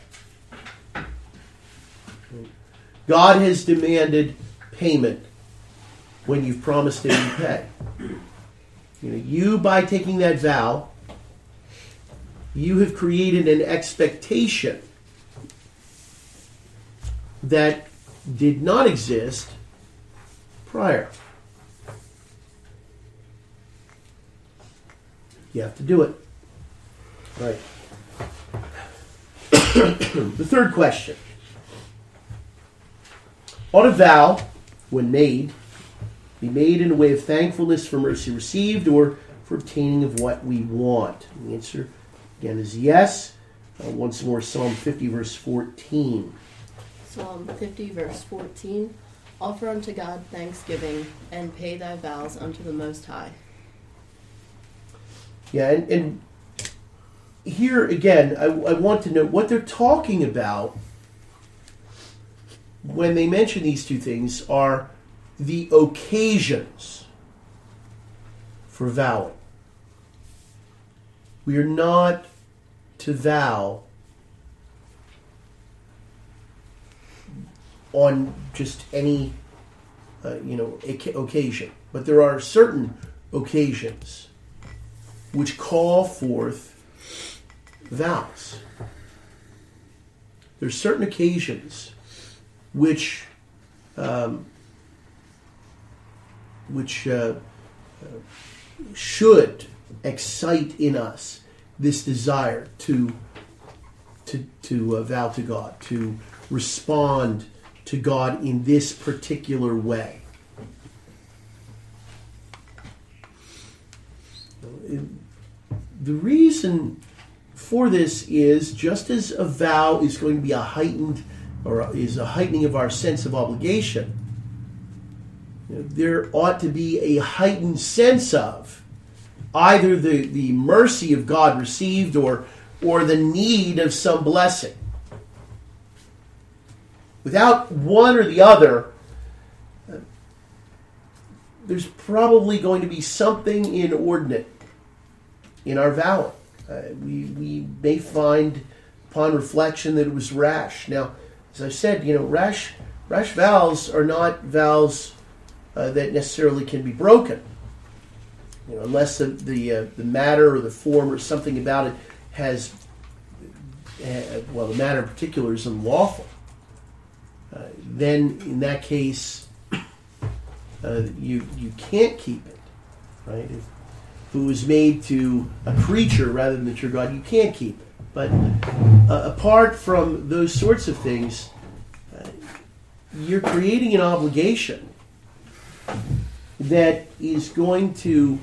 A: God has demanded payment when you've promised Him to pay. You, by taking that vow, you have created an expectation that did not exist prior. You have to do it. Right. The third question. Ought a vow, when made, be made in a way of thankfulness for mercy received or for obtaining of what we want? And the answer, again, is yes. Once more, Psalm 50, verse 14.
K: Psalm 50, verse 14. Offer unto God thanksgiving, and pay thy vows unto the Most High.
A: Yeah, and here again, I want to note what they're talking about when they mention these two things are the occasions for vowing. We are not to vow on just any occasion, but there are certain occasions which call forth vows. There are certain occasions which should excite in us this desire to vow to God, to respond to God in this particular way. The reason for this is just as a vow is going to be a heightened or is a heightening of our sense of obligation, there ought to be a heightened sense of either the mercy of God received or the need of some blessing. Without one or the other, there's probably going to be something inordinate in our vowing. We may find upon reflection that it was rash. Now, as I said, rash vows are not vows that necessarily can be broken, unless the matter or the form or something about it has, the matter in particular is unlawful. Then, in that case, you can't keep it, right? If it was made to a creature rather than the true God, you can't keep it. But apart from those sorts of things, you're creating an obligation that is going to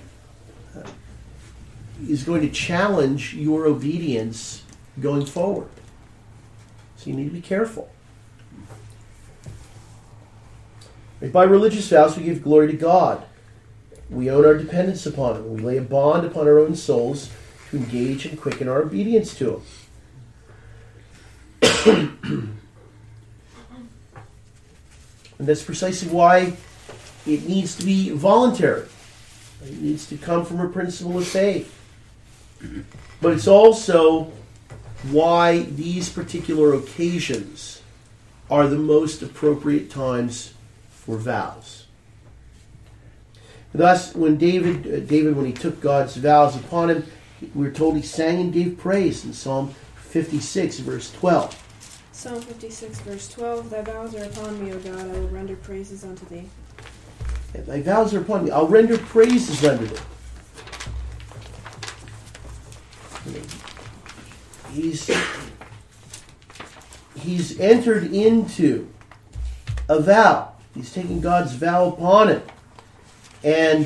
A: challenge your obedience going forward. So you need to be careful. By religious vows, we give glory to God. We own our dependence upon Him. We lay a bond upon our own souls to engage and quicken our obedience to Him. And that's precisely why it needs to be voluntary. It needs to come from a principle of faith. But it's also why these particular occasions are the most appropriate times for vows. Thus, when David, when he took God's vows upon him, we're told he sang and gave praise in Psalm 56, verse 12.
D: Psalm 56, verse 12. Thy vows are upon me, O God. I will render praises unto thee.
A: Yeah, thy vows are upon me. I'll render praises unto thee. He's entered into a vow. He's taking God's vow upon him. And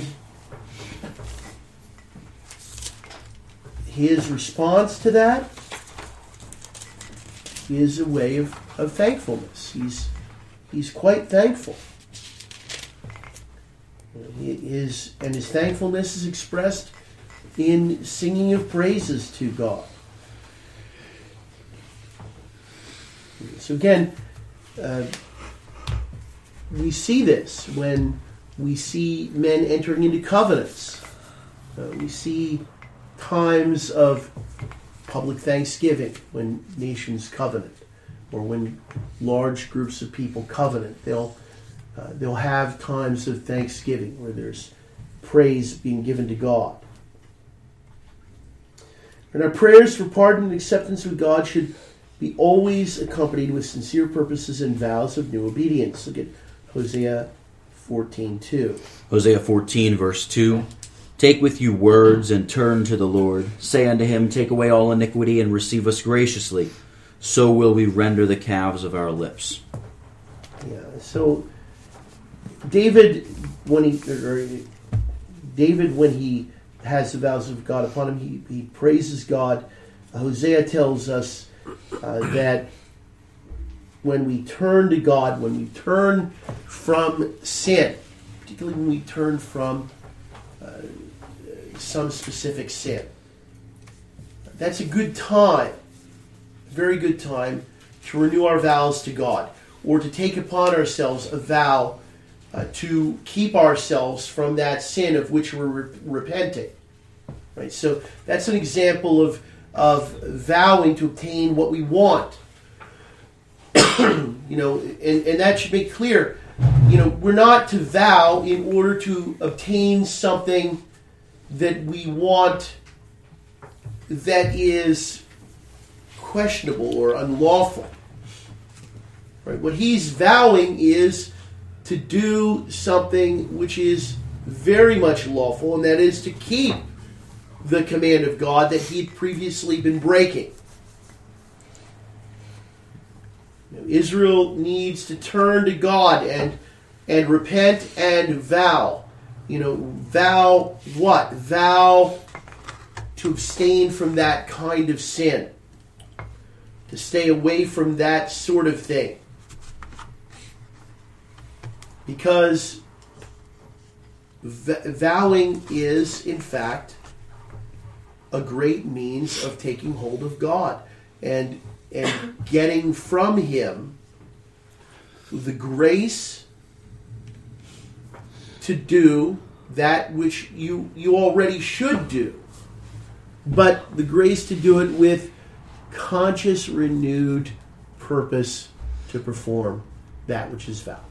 A: his response to that is a way of thankfulness. He's quite thankful. His thankfulness is expressed in singing of praises to God. So again, we see this when we see men entering into covenants. We see times of public thanksgiving when nations covenant, or when large groups of people covenant. They'll have times of thanksgiving where there's praise being given to God. And our prayers for pardon and acceptance with God should be always accompanied with sincere purposes and vows of new obedience. Look at Hosea 14:2.
B: Hosea 14, verse 2. Take with you words and turn to the Lord. Say unto him, take away all iniquity and receive us graciously. So will we render the calves of our lips.
A: Yeah. So David, when he has the vows of God upon him, he praises God. Hosea tells us that when we turn to God, when we turn from sin, particularly when we turn from some specific sin, that's a good time, a very good time to renew our vows to God, or to take upon ourselves a vow to keep ourselves from that sin of which we're repenting. Right. So that's an example of vowing to obtain what we want. And that should make clear, we're not to vow in order to obtain something that we want that is questionable or unlawful. Right? What he's vowing is to do something which is very much lawful, and that is to keep the command of God that he had previously been breaking. Israel needs to turn to God and repent and vow. Vow what? Vow to abstain from that kind of sin. To stay away from that sort of thing. Because vowing is, in fact, a great means of taking hold of God and getting from him the grace to do that which you already should do, but the grace to do it with conscious, renewed purpose to perform that which is vowed.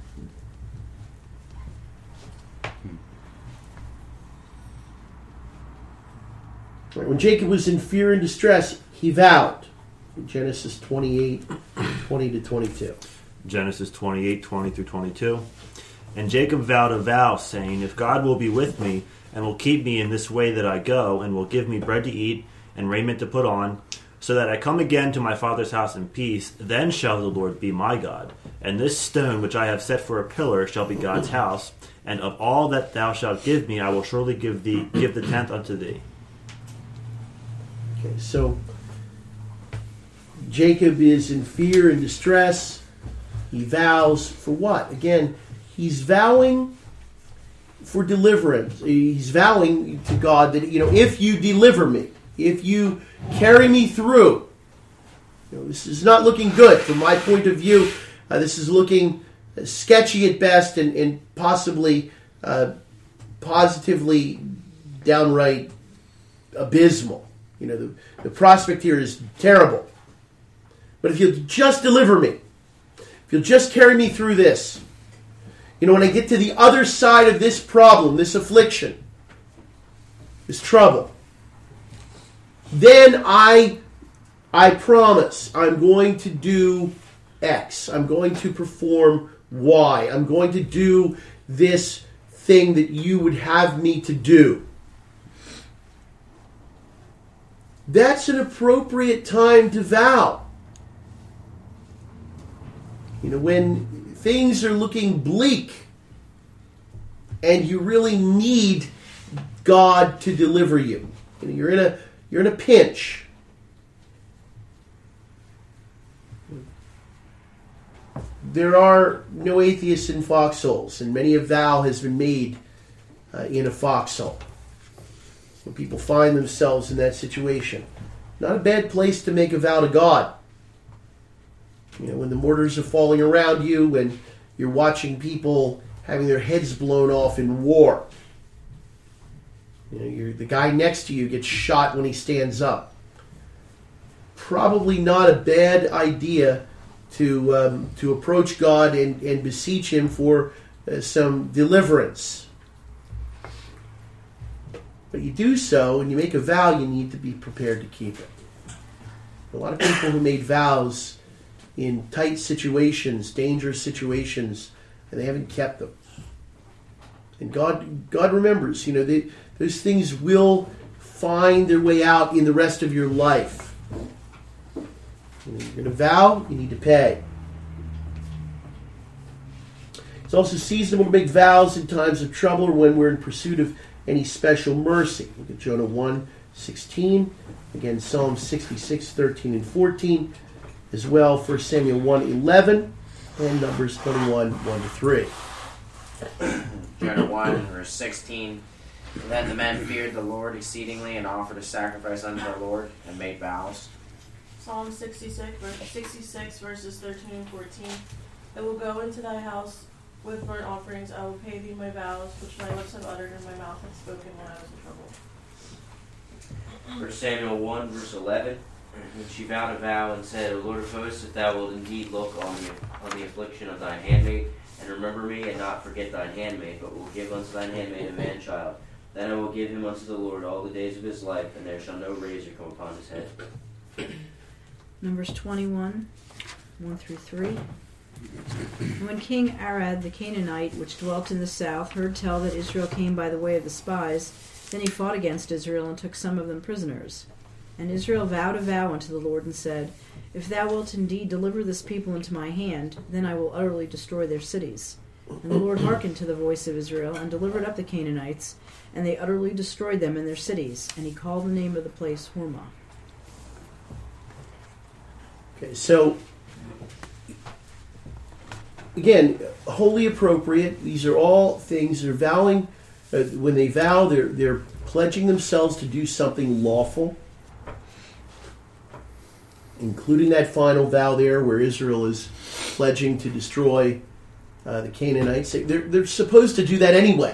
A: When Jacob was in fear and distress, he vowed. Genesis 28, 20 to 22.
C: Genesis 28, 20 through 22. And Jacob vowed a vow, saying, if God will be with me, and will keep me in this way that I go, and will give me bread to eat, and raiment to put on, so that I come again to my father's house in peace, then shall the Lord be my God. And this stone which I have set for a pillar shall be God's house, and of all that thou shalt give me, I will surely give the tenth unto thee.
A: Okay, so Jacob is in fear and distress. He vows for what? Again, he's vowing for deliverance. He's vowing to God that, if you deliver me, if you carry me through, this is not looking good from my point of view. This is looking sketchy at best and possibly positively downright abysmal. The prospect here is terrible. But if you'll just deliver me, if you'll just carry me through this, when I get to the other side of this problem, this affliction, this trouble, then I promise I'm going to do X. I'm going to perform Y. I'm going to do this thing that you would have me to do. That's an appropriate time to vow. When things are looking bleak and you really need God to deliver you. You're in a pinch. There are no atheists in foxholes, and many a vow has been made in a foxhole. When people find themselves in that situation. Not a bad place to make a vow to God. When the mortars are falling around you and you're watching people having their heads blown off in war. The guy next to you gets shot when he stands up. Probably not a bad idea to approach God and beseech him for some deliverance. But you do so, and you make a vow, you need to be prepared to keep it. A lot of people who made vows in tight situations, dangerous situations, and they haven't kept them. And God remembers, those things will find their way out in the rest of your life. You're going to vow, you need to pay. It's also seasonable to make vows in times of trouble or when we're in pursuit of any special mercy. Look at Jonah 1:16. Again, Psalm 66:13 and 14. As well, 1 Samuel 1:11 and Numbers 21, 1-3.
G: Jonah 1, verse 16. Then the men feared the Lord exceedingly and offered a sacrifice unto the Lord and made vows.
H: Psalm 66, verses 13 and 14. I will go into thy house with burnt offerings. I will pay thee my vows, which my lips have uttered and my mouth hath spoken when I was in trouble.
I: 1 Samuel 1, verse 11. And she vowed a vow and said, O Lord of hosts, if thou wilt indeed look on the affliction of thine handmaid, and remember me, and not forget thine handmaid, but will give unto thine handmaid a man-child, then I will give him unto the Lord all the days of his life, and there shall no razor come upon his head.
J: Numbers 21, 1-3. And when King Arad the Canaanite, which dwelt in the south, heard tell that Israel came by the way of the spies, then he fought against Israel and took some of them prisoners. And Israel vowed a vow unto the Lord and said, If thou wilt indeed deliver this people into my hand, then I will utterly destroy their cities. And the Lord hearkened to the voice of Israel, and delivered up the Canaanites, and they utterly destroyed them in their cities. And he called the name of the place Hormah.
A: Okay, so again, wholly appropriate. These are all things they're vowing. When they vow, they're pledging themselves to do something lawful, including that final vow there where Israel is pledging to destroy the Canaanites. They're supposed to do that anyway.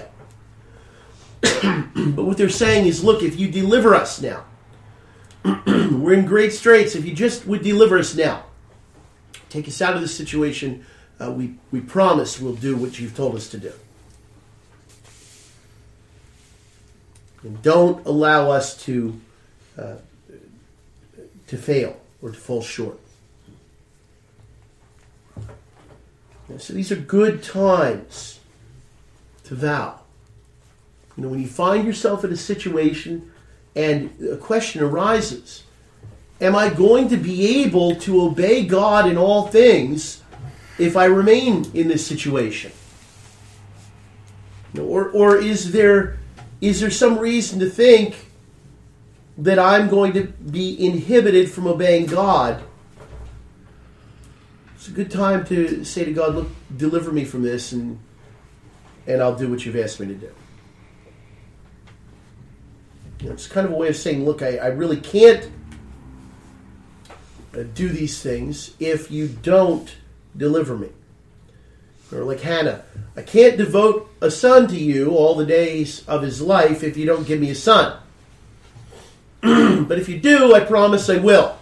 A: But what they're saying is, look, if you deliver us now, we're in great straits. If you just would deliver us now, take us out of this situation, we promise we'll do what you've told us to do. And don't allow us to fail or to fall short. So these are good times to vow. When you find yourself in a situation and a question arises, am I going to be able to obey God in all things if I remain in this situation? Or is there some reason to think that I'm going to be inhibited from obeying God? It's a good time to say to God, look, deliver me from this, and I'll do what you've asked me to do. It's kind of a way of saying, look, I really can't do these things if you don't deliver me. Or like Hannah, I can't devote a son to you all the days of his life if you don't give me a son. But if you do, I promise I will.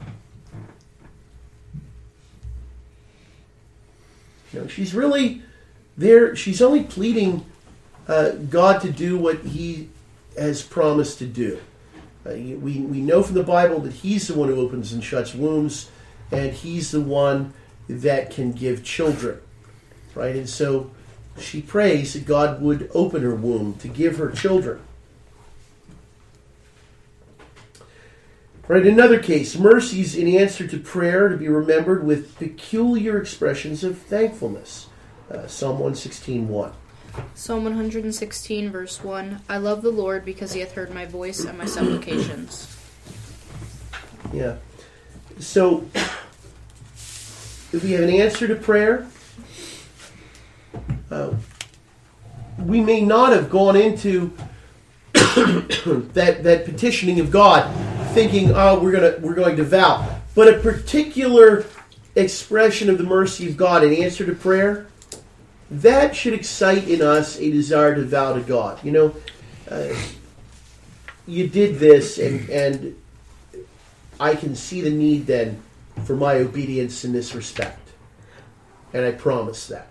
A: She's really there. She's only pleading God to do what he has promised to do. We know from the Bible that he's the one who opens and shuts wombs, and he's the one that can give children. Right? And so she prays that God would open her womb to give her children. Right, another case, mercies in answer to prayer to be remembered with peculiar expressions of thankfulness. Psalm 116:1.
K: Psalm 116, verse 1. I love the Lord because he hath heard my voice and my supplications.
A: Yeah. So, if we have an answer to prayer, we may not have gone into that petitioning of God thinking, oh, we're going to vow. But a particular expression of the mercy of God in answer to prayer, that should excite in us a desire to vow to God. You did this, and I can see the need then for my obedience in this respect. And I promise that.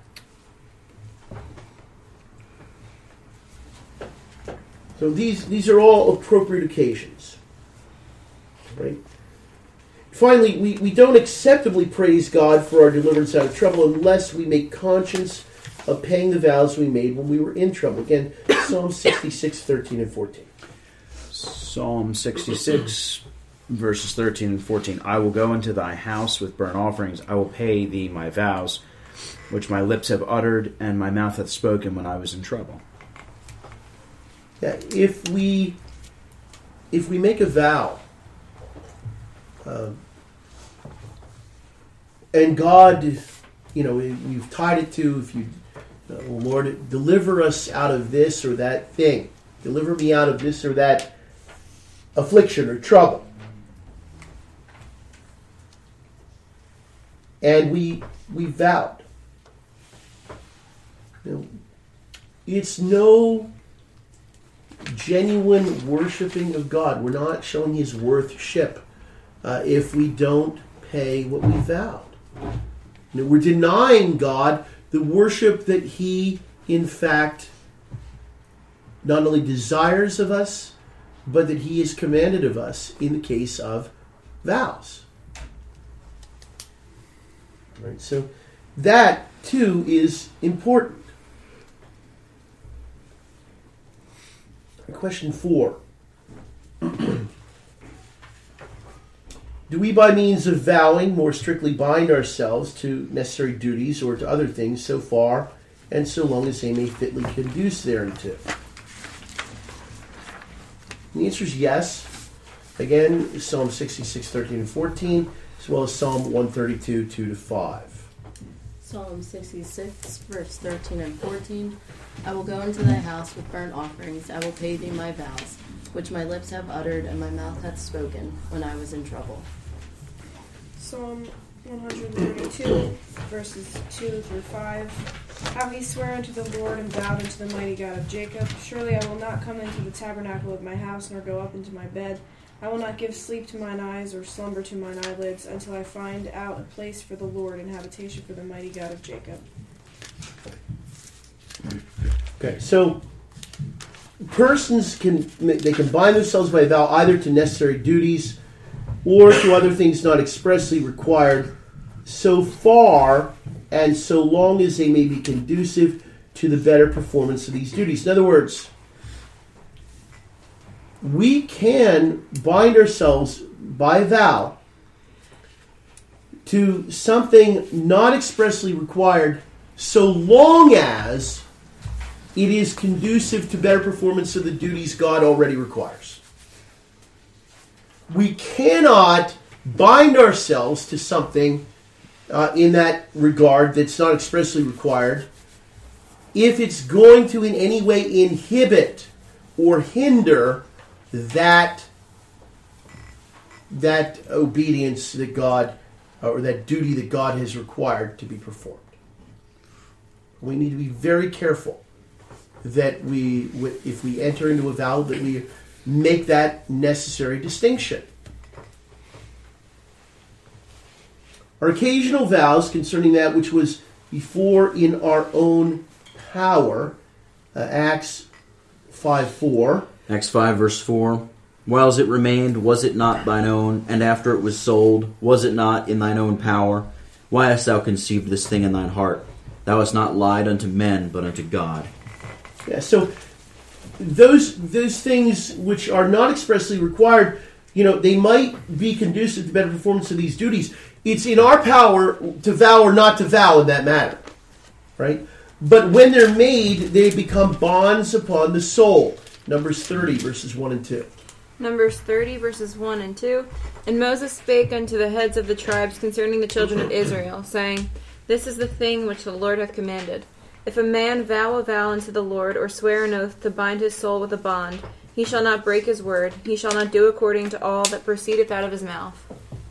A: So these are all appropriate occasions. Right? Finally, we don't acceptably praise God for our deliverance out of trouble unless we make conscience of paying the vows we made when we were in trouble. Again, Psalm 66, 13 and 14.
F: Psalm 66, verses 13 and 14. I will go into thy house with burnt offerings. I will pay thee my vows, which my lips have uttered, and my mouth hath spoken when I was in trouble.
A: Yeah, if we make a vow, and God, we've tied it to, if you, Lord, deliver us out of this or that thing. Deliver me out of this or that affliction or trouble. And we vowed. It's no genuine worshiping of God. We're not showing His worship if we don't pay what we vowed. We're denying God the worship that He, in fact, not only desires of us, but that He has commanded of us in the case of vows. Right, so that, too, is important. Question 4. Do we, by means of vowing, more strictly bind ourselves to necessary duties or to other things so far and so long as they may fitly conduce thereunto? And the answer is yes. Again, Psalm 66, 13 and 14, as well as Psalm 132, 2-5.
K: Psalm 66, verse 13 and 14. I will go into thy house with burnt offerings. I will pay thee my vows, which my lips have uttered and my mouth hath spoken when I was in trouble.
D: Psalm 132, verses 2-5. How he sware unto the Lord and vowed unto the mighty God of Jacob, surely I will not come into the tabernacle of my house, nor go up into my bed. I will not give sleep to mine eyes, or slumber to mine eyelids, until I find out a place for the Lord, and habitation for the mighty God of Jacob.
A: Okay, so persons can bind themselves by vow either to necessary duties or to other things not expressly required, so far and so long as they may be conducive to the better performance of these duties. In other words, we can bind ourselves by vow to something not expressly required so long as it is conducive to better performance of the duties God already requires. We cannot bind ourselves to something in that regard that's not expressly required if it's going to in any way inhibit or hinder that obedience that God, or that duty that God has required to be performed. We need to be very careful that if we enter into a vow, that we make that necessary distinction. Our occasional vows concerning that which was before in our own power, Acts 5:4.
B: Acts 5, verse 4. Whiles it remained, was it not thine own? And after it was sold, was it not in thine own power? Why hast thou conceived this thing in thine heart? Thou hast not lied unto men, but unto God.
A: Yeah, so those things which are not expressly required, they might be conducive to better performance of these duties. It's in our power to vow or not to vow in that matter, right? But when they're made, they become bonds upon the soul. Numbers 30, verses 1 and 2.
E: Numbers 30, verses 1 and 2. And Moses spake unto the heads of the tribes concerning the children of Israel, saying, This is the thing which the Lord hath commanded. If a man vow a vow unto the Lord, or swear an oath to bind his soul with a bond, he shall not break his word. He shall not do according to all that proceedeth out of his mouth.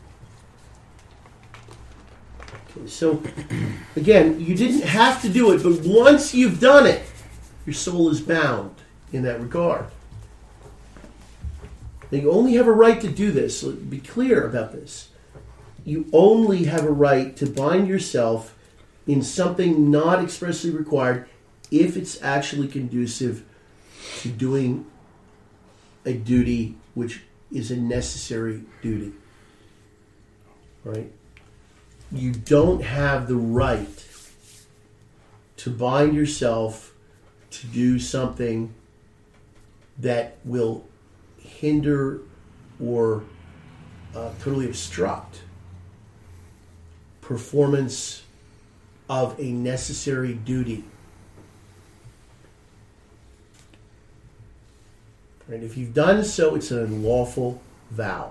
A: So, again, you didn't have to do it, but once you've done it, your soul is bound in that regard. Now, you only have a right to do this. So be clear about this. You only have a right to bind yourself in something not expressly required if it's actually conducive to doing a duty which is a necessary duty. Right? You don't have the right to bind yourself to do something that will hinder or totally obstruct performance of a necessary duty. Right? If you've done so, it's an unlawful vow.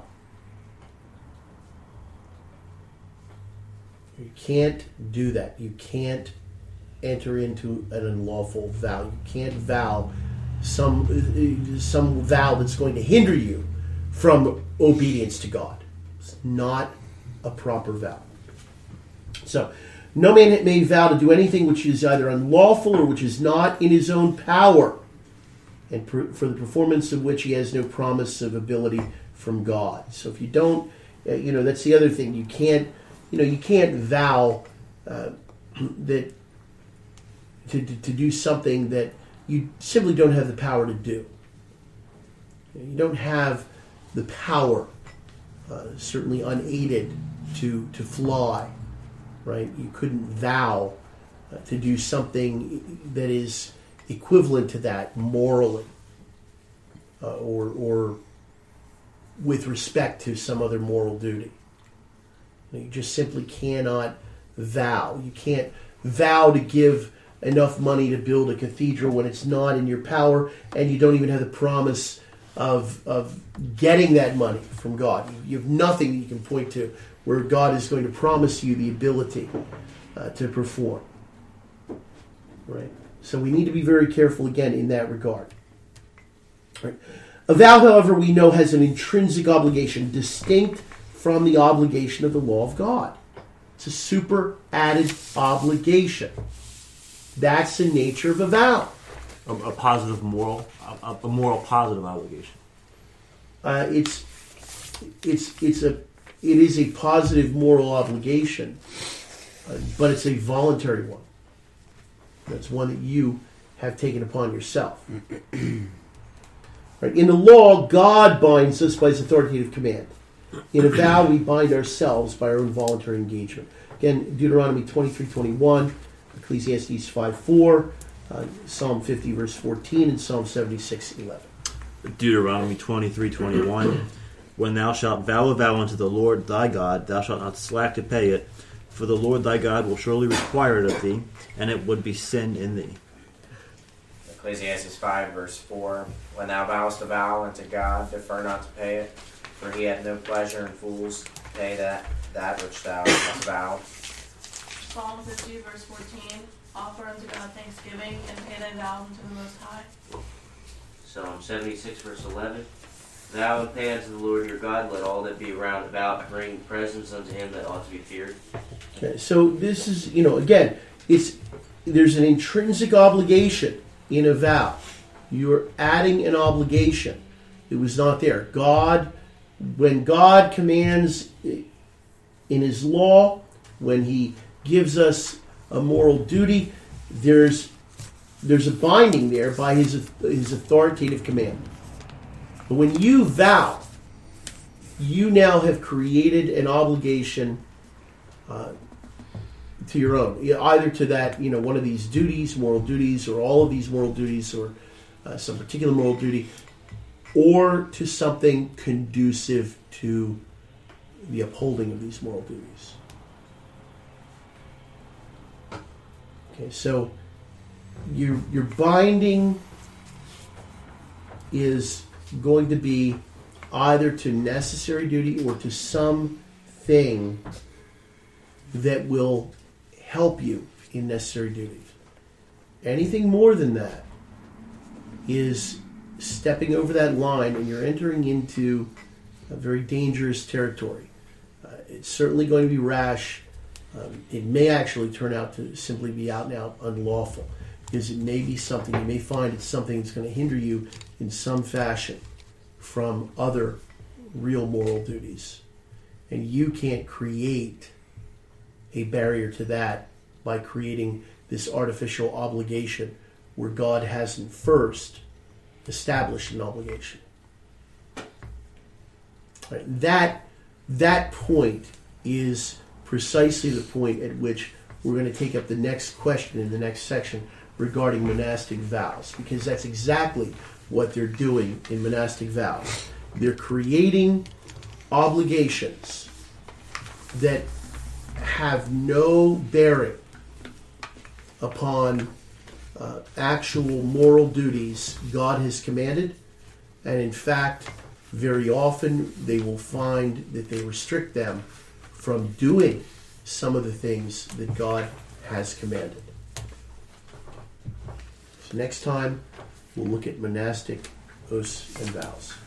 A: You can't do that. You can't enter into an unlawful vow. You can't vow some vow that's going to hinder you from obedience to God. It's not a proper vow. So, no man may vow to do anything which is either unlawful or which is not in his own power, and for the performance of which he has no promise of ability from God. So if you don't, that's the other thing. You can't vow that to do something that you simply don't have the power to do. You don't have the power, certainly unaided, to fly. Right? You couldn't vow to do something that is equivalent to that morally, or with respect to some other moral duty. You just simply cannot vow. You can't vow to give enough money to build a cathedral when it's not in your power, and you don't even have the promise of getting that money from God. You have nothing that you can point to where God is going to promise you the ability to perform. Right? So we need to be very careful again in that regard. Right. A vow, however, we know has an intrinsic obligation distinct from the obligation of the law of God. It's a super added obligation. That's the nature of a vow.
C: A positive moral, a moral positive obligation.
A: It is a positive moral obligation, but it's a voluntary one. That's one that you have taken upon yourself. Right? In the law, God binds us by his authoritative command. In a vow, we bind ourselves by our own voluntary engagement. Again, Deuteronomy 23:21, Ecclesiastes 5:4, Psalm 50 verse 14, and Psalm 76:11.
C: Deuteronomy 23:21. When thou shalt vow a vow unto the Lord thy God, thou shalt not slack to pay it, for the Lord thy God will surely require it of thee, and it would be sin in thee.
G: Ecclesiastes 5 verse 4. When thou vowest a vow unto God, defer not to pay it, for he hath no pleasure in fools to pay that which thou must vow.
H: Psalm 50 verse 14. Offer unto God thanksgiving, and pay thy vows unto the Most High.
I: Psalm 76 verse 11. Vow and pay unto the Lord your God, let all that be round about bring presents unto him that ought to be feared.
A: Okay, so this is, again, there's an intrinsic obligation in a vow. You're adding an obligation. It was not there. When God commands in his law, when he gives us a moral duty, there's a binding there by his authoritative command. But when you vow, you now have created an obligation to your own, either to that, one of these duties, moral duties, or all of these moral duties, or some particular moral duty, or to something conducive to the upholding of these moral duties. Okay, so your binding is going to be either to necessary duty or to something that will help you in necessary duties. Anything more than that is stepping over that line, and you're entering into a very dangerous territory. It's certainly going to be rash. It may actually turn out to simply be out and out unlawful, because it may be something, you may find it's something that's going to hinder you in some fashion from other real moral duties. And you can't create a barrier to that by creating this artificial obligation where God hasn't first established an obligation. Right? That point is precisely the point at which we're going to take up the next question in the next section regarding monastic vows, because that's exactly what they're doing in monastic vows. They're creating obligations that have no bearing upon actual moral duties God has commanded, and in fact, very often they will find that they restrict them from doing some of the things that God has commanded. So next time, we'll look at monastic oaths and vows.